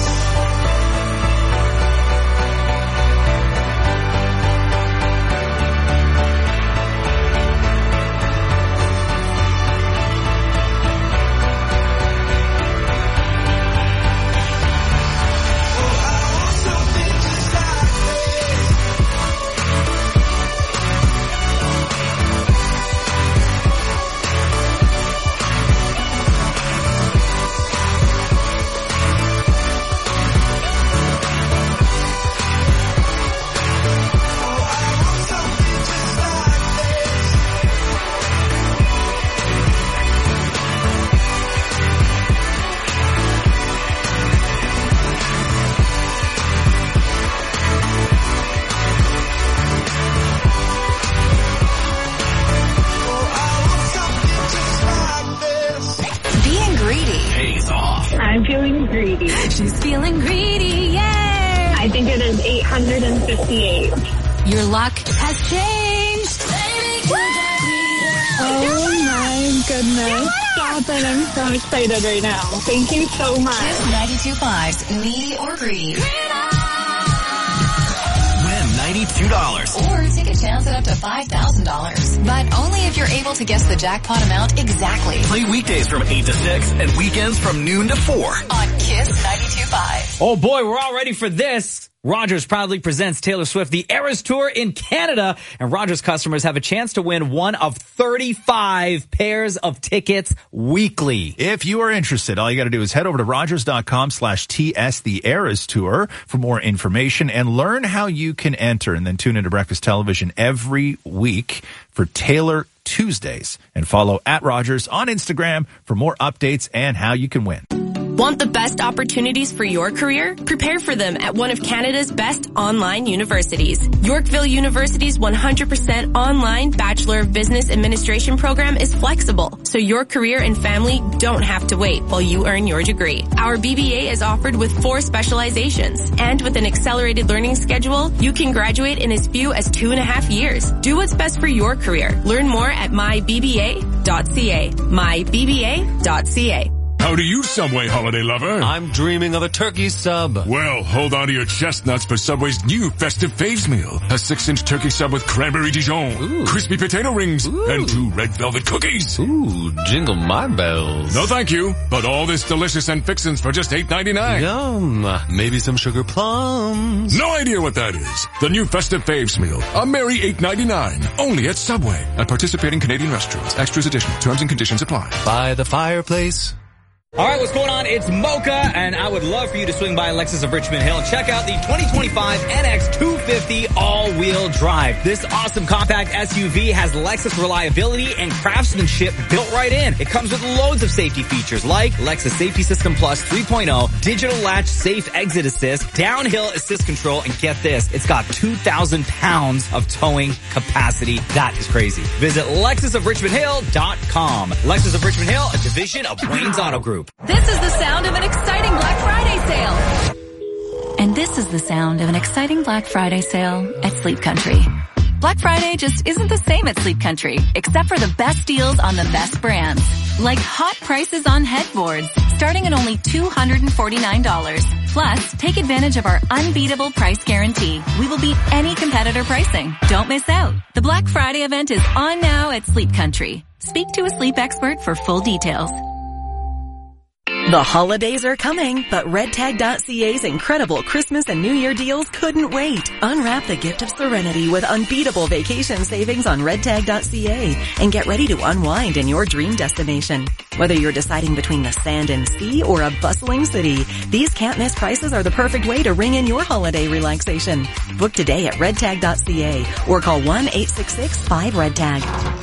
258. Your luck has changed. Oh my goodness. Stop it. I'm so excited right now. Thank you so much. Kiss 92.5's Needy or Greedy. $92. Or take a chance at up to $5,000. But only if you're able to guess the jackpot amount exactly. Play weekdays from 8 to 6 and weekends from noon to 4. On Kiss 92.5. Oh boy, we're all ready for this. Rogers proudly presents Taylor Swift the Eras Tour in Canada, and Rogers customers have a chance to win one of 35 pairs of tickets weekly. If you are interested, all you got to do is head over to rogers.com/TS the Eras Tour for more information and learn how you can enter, and then tune into Breakfast Television every week for Taylor Tuesdays, and follow @Rogers on Instagram for more updates and how you can win. Want the best opportunities for your career? Prepare for them at one of Canada's best online universities. Yorkville University's 100% online Bachelor of Business Administration program is flexible, so your career and family don't have to wait while you earn your degree. Our BBA is offered with 4 specializations, and with an accelerated learning schedule, you can graduate in as few as 2.5 years. Do what's best for your career. Learn more at mybba.ca. mybba.ca. How do you, Subway holiday lover? I'm dreaming of a turkey sub. Well, hold on to your chestnuts for Subway's new festive faves meal. A 6-inch turkey sub with cranberry Dijon, crispy potato rings, and 2 red velvet cookies. Ooh, jingle my bells. No thank you, but all this delicious and fixins for just $8.99. Yum. Maybe some sugar plums. No idea what that is. The new festive faves meal. A merry $8.99. Only at Subway. At participating Canadian restaurants. Extras edition. Terms and conditions apply. By the fireplace. All right, what's going on? It's Mocha, and I would love for you to swing by Lexus of Richmond Hill and check out the 2025 NX 250 all-wheel drive. This awesome compact SUV has Lexus reliability and craftsmanship built right in. It comes with loads of safety features like Lexus Safety System Plus 3.0, digital latch safe exit assist, downhill assist control, and get this, it's got 2,000 pounds of towing capacity. That is crazy. Visit LexusofRichmondHill.com. Lexus of Richmond Hill, a division of Wayne's Auto Group. This is the sound of an exciting Black Friday sale. And this is the sound of an exciting Black Friday sale at Sleep Country. Black Friday just isn't the same at Sleep Country, except for the best deals on the best brands. Like hot prices on headboards, starting at only $249. Plus, take advantage of our unbeatable price guarantee. We will beat any competitor pricing. Don't miss out. The Black Friday event is on now at Sleep Country. Speak to a sleep expert for full details. The holidays are coming, but redtag.ca's incredible Christmas and New Year deals couldn't wait. Unwrap the gift of serenity with unbeatable vacation savings on redtag.ca and get ready to unwind in your dream destination. Whether you're deciding between the sand and sea or a bustling city, these can't-miss prices are the perfect way to ring in your holiday relaxation. Book today at redtag.ca or call 1-866-5-REDTAG.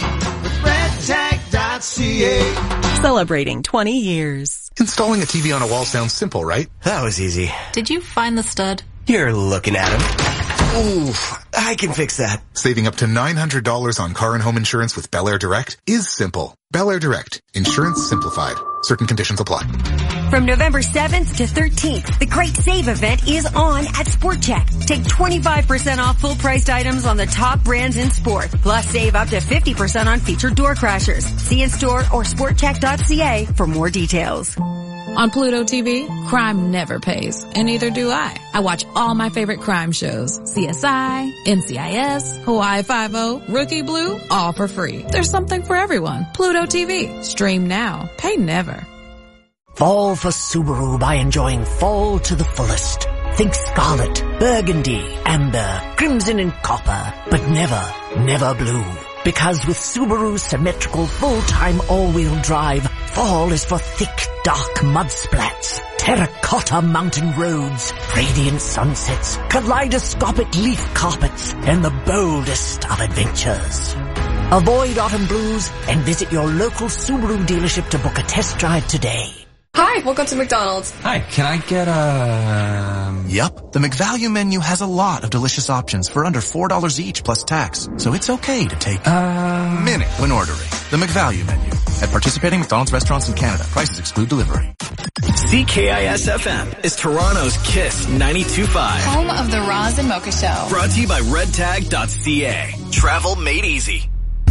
redtag.ca. Celebrating 20 years. Installing a TV on a wall sounds simple, right? That was easy. Did you find the stud? You're looking at him. Ooh, I can fix that. Saving up to $900 on car and home insurance with Bel Air Direct is simple. Bel Air Direct. Insurance simplified. Certain conditions apply. From November 7th to 13th, the Great Save event is on at Sport Check. Take 25% off full-priced items on the top brands in sport. Plus, save up to 50% on featured door crashers. See in-store or sportcheck.ca for more details. On Pluto TV, crime never pays, and neither do I. I watch all my favorite crime shows. CSI, NCIS, Hawaii Five-0, Rookie Blue, all for free. There's something for everyone. Pluto TV. Stream now. Pay never. Fall for Subaru by enjoying fall to the fullest. Think scarlet, burgundy, amber, crimson and copper, but never blue. Because with Subaru's symmetrical full-time all-wheel drive, fall is for thick, dark mud splats, terracotta mountain roads, radiant sunsets, kaleidoscopic leaf carpets, and the boldest of adventures. Avoid autumn blues and visit your local Subaru dealership to book a test drive today. Hi, welcome to McDonald's. Hi, can I get Yep, the McValue menu has a lot of delicious options for under $4 each plus tax, so it's okay to take a minute when ordering. The McValue menu at participating McDonald's restaurants in Canada. Prices exclude delivery. CKIS-FM is Toronto's Kiss 92.5. Home of the Roz and Mocha Show. Brought to you by redtag.ca. Travel made easy.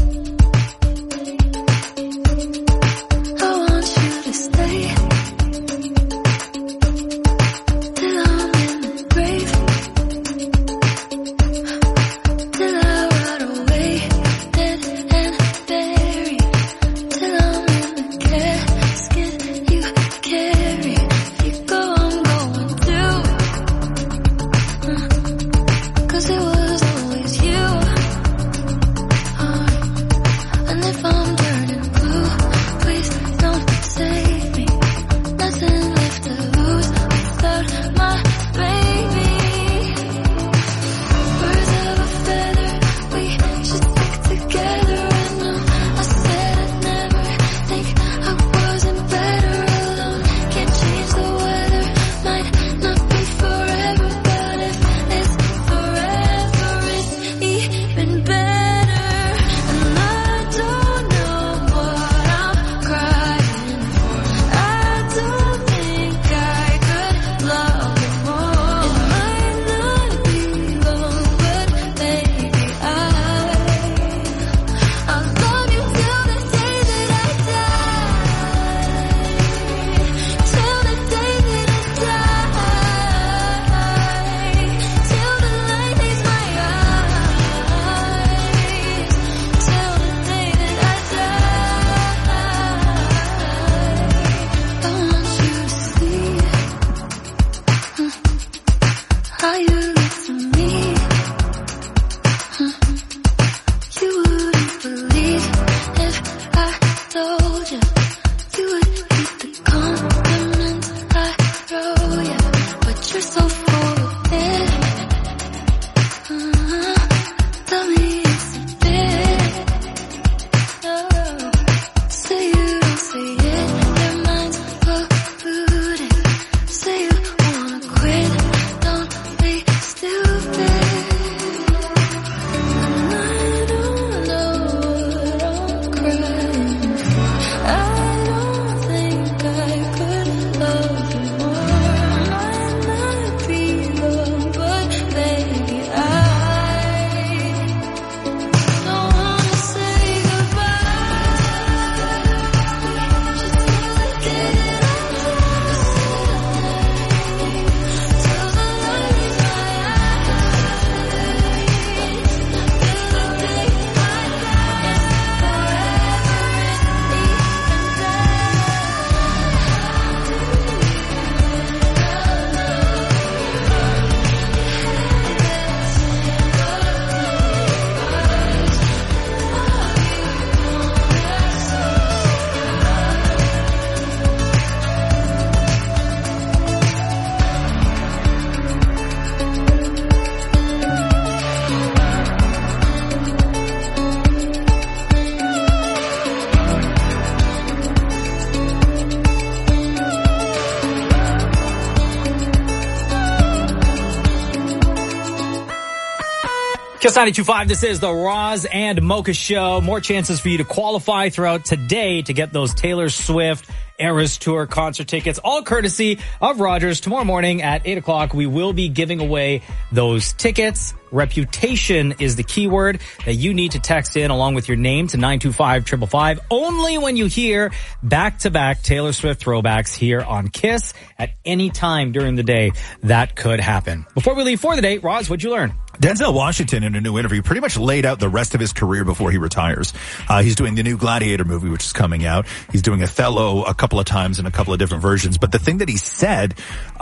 Kiss 92.5, this is the Roz and Mocha Show. More chances for you to qualify throughout today to get those Taylor Swift Eras Tour concert tickets, all courtesy of Rogers. Tomorrow morning at 8 o'clock, we will be giving away those tickets. Reputation is the keyword that you need to text in along with your name to 925-555. Only when you hear back-to-back Taylor Swift throwbacks here on Kiss at any time during the day. That could happen. Before we leave for the day, Roz, what'd you learn? Denzel Washington, in a new interview, pretty much laid out the rest of his career before he retires. He's doing the new Gladiator movie, which is coming out. He's doing Othello a couple of times in a couple of different versions. But the thing that he said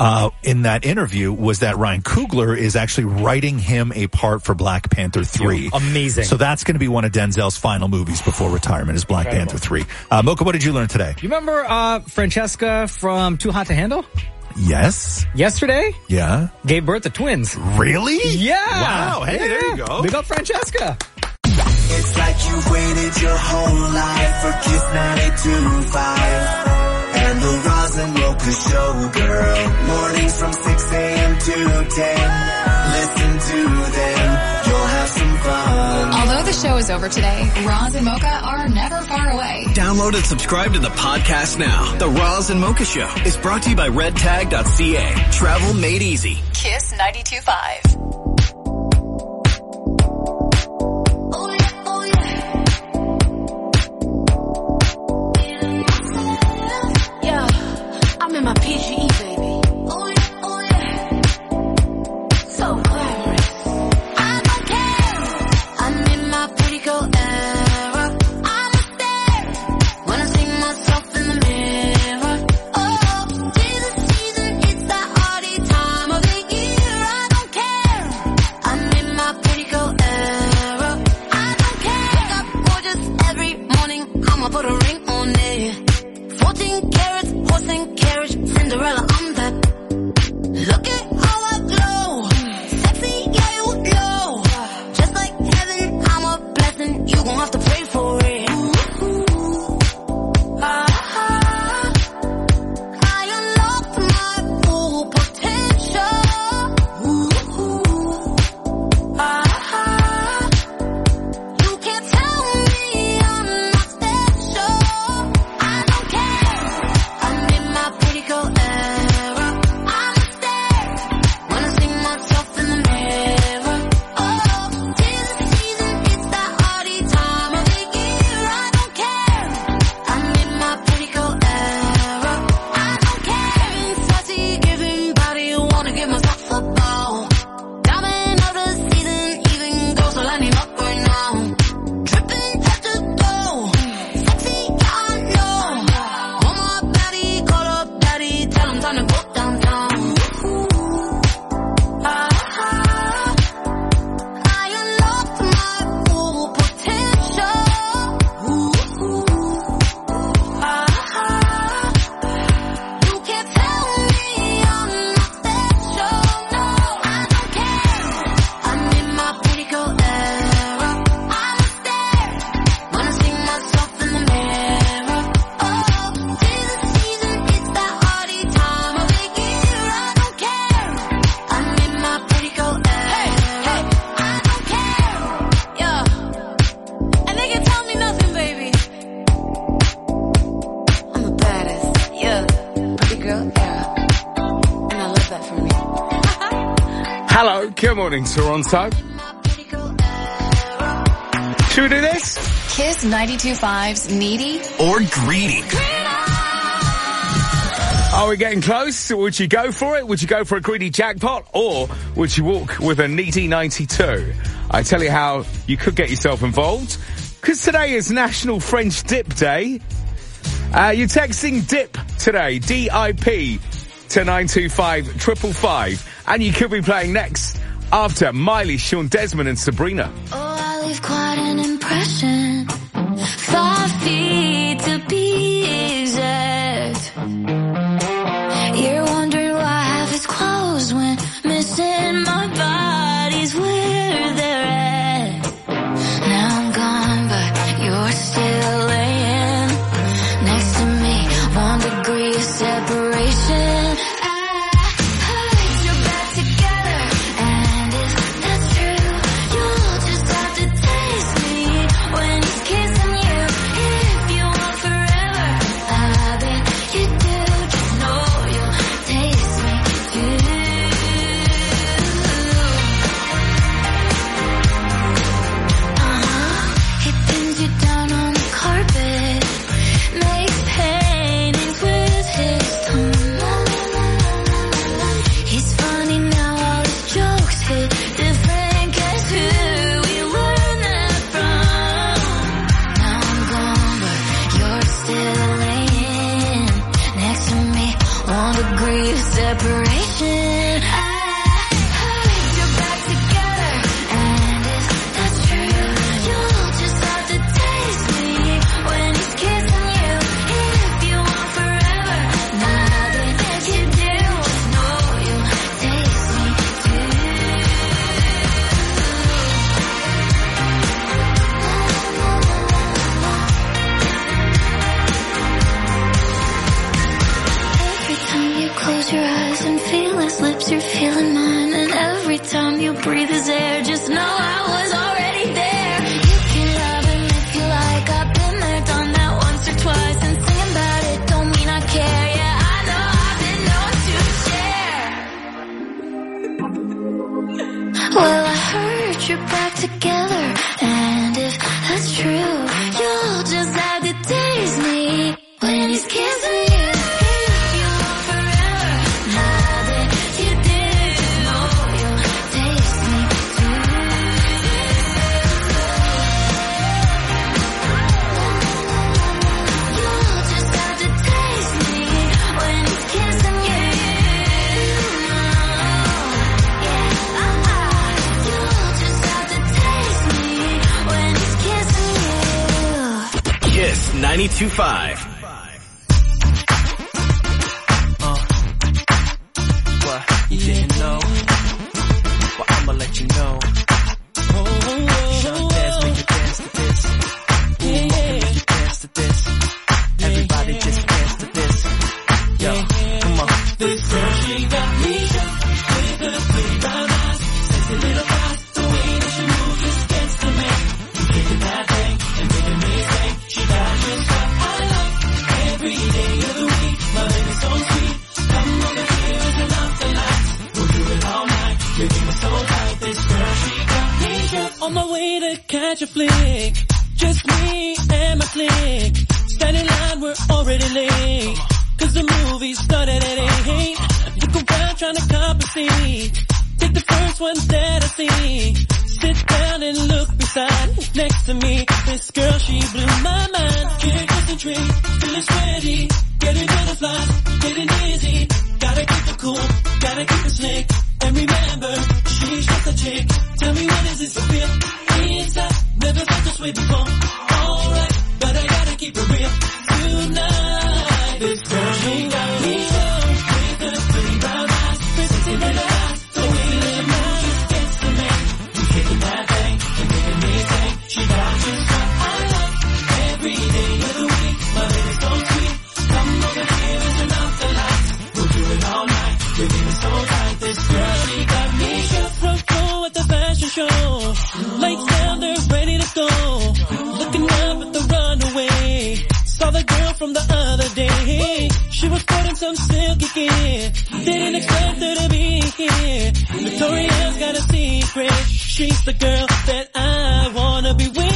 in that interview was that Ryan Coogler is actually writing him a part for Black Panther 3. Amazing. So that's going to be one of Denzel's final movies before retirement is Black Panther 3. Mocha, what did you learn today? You remember Francesca from Too Hot to Handle? Yes. Yesterday? Yeah. Gave birth to twins. Really? Yeah. Wow. Hey, there you go. Big up Francesca. It's like you waited your whole life for Kiss 92.5 and the Roz and Mocha Show, girl. Mornings from 6 a.m. to 10. Listen to them. You'll have some fun. Although the show is over today, Roz and Mocha are never far away. Download and subscribe to the podcast now. The Roz and Mocha Show is brought to you by redtag.ca. Travel made easy. Kiss 92.5. My PGE, baby. So glamorous. I don't care. I'm in my pretty girl era. I'm a stare when I see myself in the mirror. Oh, tis the season, it's that hardy time of the year. I don't care. I'm in my pretty girl era. I don't care. Wake up gorgeous every morning. I'ma put a ring on it. 14 carats, horse and carriage, Cinderella, I'm that. Look at how I glow. Sexy, yeah, you know. Just like heaven, I'm a blessing. You gon' have to pray for it. I unlocked my full potential. You can't tell me I'm not special. I don't care. I'm in my pretty girl era. I'm a stare when I see myself in the mirror. Oh, tis the season, it's that hardy time of the year. I don't care. I'm in my pretty girl era. I don't care. Giving saucy, giving body, wanna give myself a bow. Diamond of the season, even girls are lining up right now. Dripping head to toe, sexy, yeah, I know. On my body, call up daddy, tell him time to go downtown. I unlocked my full potential. You can't tell me I'm not special. No, I don't care. I'm in my pretty girl era. I'm a stare when I see myself in the mirror. Oh, tis the season, it's that hardy time of the year. I don't care. I'm in my pretty girl era. I don't care. Yeah. And they can tell me nothing, baby. I'm a baddest. Yeah. Pretty girl era. And I love that for me. Hello, good morning, Toronto. Should we do this? Kiss 92.5's Needy or Greedy. Are we getting close? Would you go for it? Would you go for a greedy jackpot? Or would you walk with a needy 92? I tell you how you could get yourself involved. Because today is National French Dip Day. You're texting DIP today, D-I-P, to 925-555. And you could be playing next after Miley, Sean Desmond and Sabrina. Oh, I leave quite an impression. 5 feet to be exact. You're wondering why half is closed when missing my body's where they're at. Now I'm gone, but you're still laying next to me. 1 degree of separation. You're back together, and if that's true, you'll just have to taste me when he's kissing you. If you want forever. get back together. And if that's true, you'll just have to taste me when he's kissing you. If you want forever, now that you did it, just know you'll taste me too. You'll just have to taste me when he's kissing you. Kiss 92.5. What you didn't know? Well, I'ma let you know. Sean dance, make you dance to this. Make you dance to this. Everybody just dance to this. Yo, come on. This girl, she got me shook with her pretty brown eyes, sexy little thighs. The way that she moves just gets to me. Kicking that thing and making me sing. She got just what I love. Every day of the week, my baby's so sweet. Come over here and turn off the lights. We'll do it all night. You're getting so tight. This girl, she got me shook. On my way to catch a flick, just me and my clique. Standing in line, we're already late. Cause the movie started at 8. Look around trying to compensate. Take the first one that I see. Sit down and look beside. Next to me, this girl, she blew my mind. Can't concentrate, feeling sweaty. Getting butterflies, getting dizzy. Gotta keep it cool, gotta keep it slick. And remember, she's just a chick. Tell me what is this to feel? Inside, never felt this way before. Alright, but I gotta keep it real. Tonight, this girl, she got me shook. With her pretty brown eyes, pretty little eyes. The way that she moves just gets to me. You kicking that thing and making me sing. She got just what I love. Every day of the week, my baby's so sweet. Come over here and turn off the lights. We'll do it all night. You're getting so tight. This girl, she got me shook. Front row at the fashion show. Lights down, they're ready to go. Looking up at the runaway. Saw the girl from the other day. She was sporting some silky gear. Didn't expect her to be here. Victoria's got a secret. She's the girl that I wanna be with.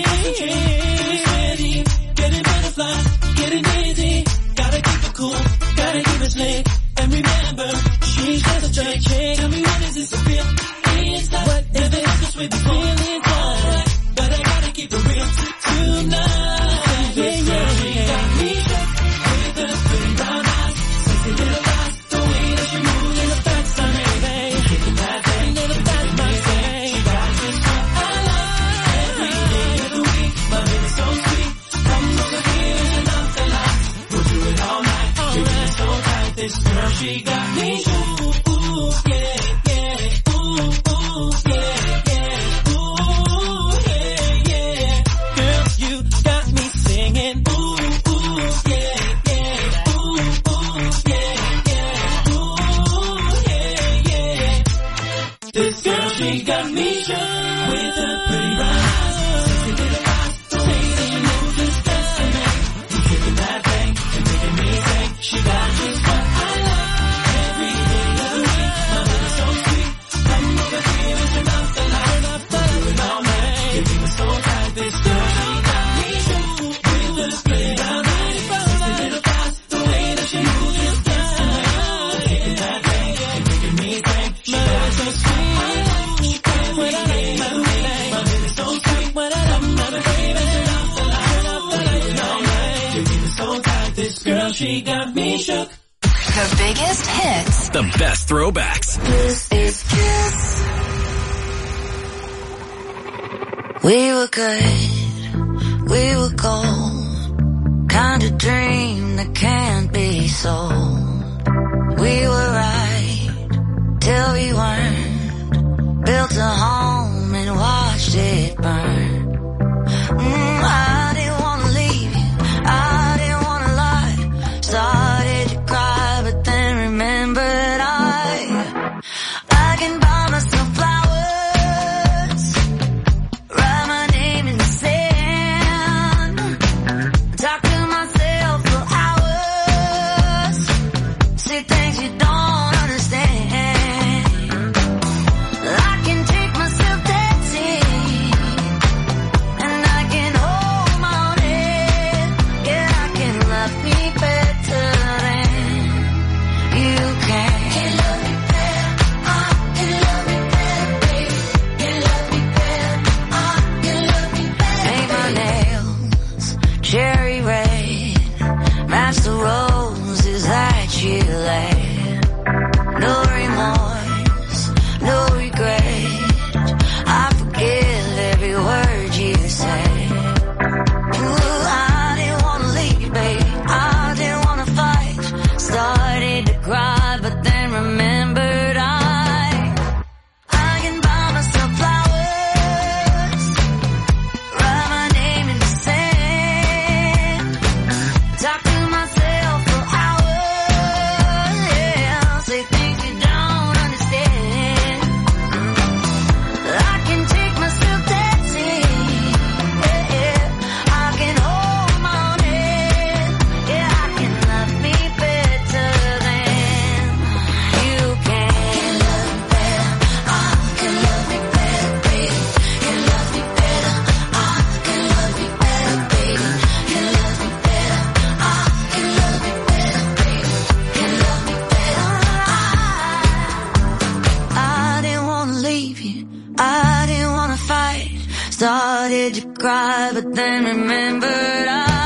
Ready, getting butterflies, getting dizzy. Gotta keep it cool, gotta keep it slick. And remember, she's just a chick. Tell me what is this to feel? Inside, what never felt this way before. Feeling fine, but I gotta keep it real tonight. Yeah, yeah, she got me shook with her pretty brown eyes, sexy little thighs. The way that she moves in the fast time, baby. Kicking that thing, little fast my say. She got just what I love. Every day of the week, my baby's so sweet. Come over here and turn off the lights. We'll do it all night. You're getting so tight. This girl, she got me shook. Ooh, yeah, yeah. Ooh, ooh, yeah, yeah. Ooh, yeah, yeah. Girl, you got me singing. Ooh, ooh, yeah, yeah. Ooh, ooh, yeah, yeah. Ooh, yeah, yeah. This girl, she got me shook with her pretty brown eyes, sexy little thighs. The way that she moves just gets to me. You kicking that thing and making me sing. She got just what I love. Every day of the week, my baby's so sweet. Come over here and turn off the lights. We'll do it all night. You're getting so tight. This girl, she got me shook with her pretty brown eyes, sexy little thighs. The way that she moves just gets to me. You kicking that thing and making me sing. She got so sweet. She got what I like, my baby's so sweet. What I love, my baby, turn off the lights. All night. You're getting so tight. This girl, she got me shook. The biggest hits. The best throwbacks. This is Kiss. We were good, we were gold. Kind of dream that can't be sold. We were right till we weren't. Built a home and watched it burn. I didn't want to leave you, I didn't want to lie. Started to cry, but then remembered I can buy myself flowers, write my name in the sand, talk to myself for hours, say things you don't understand. I can take myself Started to cry, but then remembered I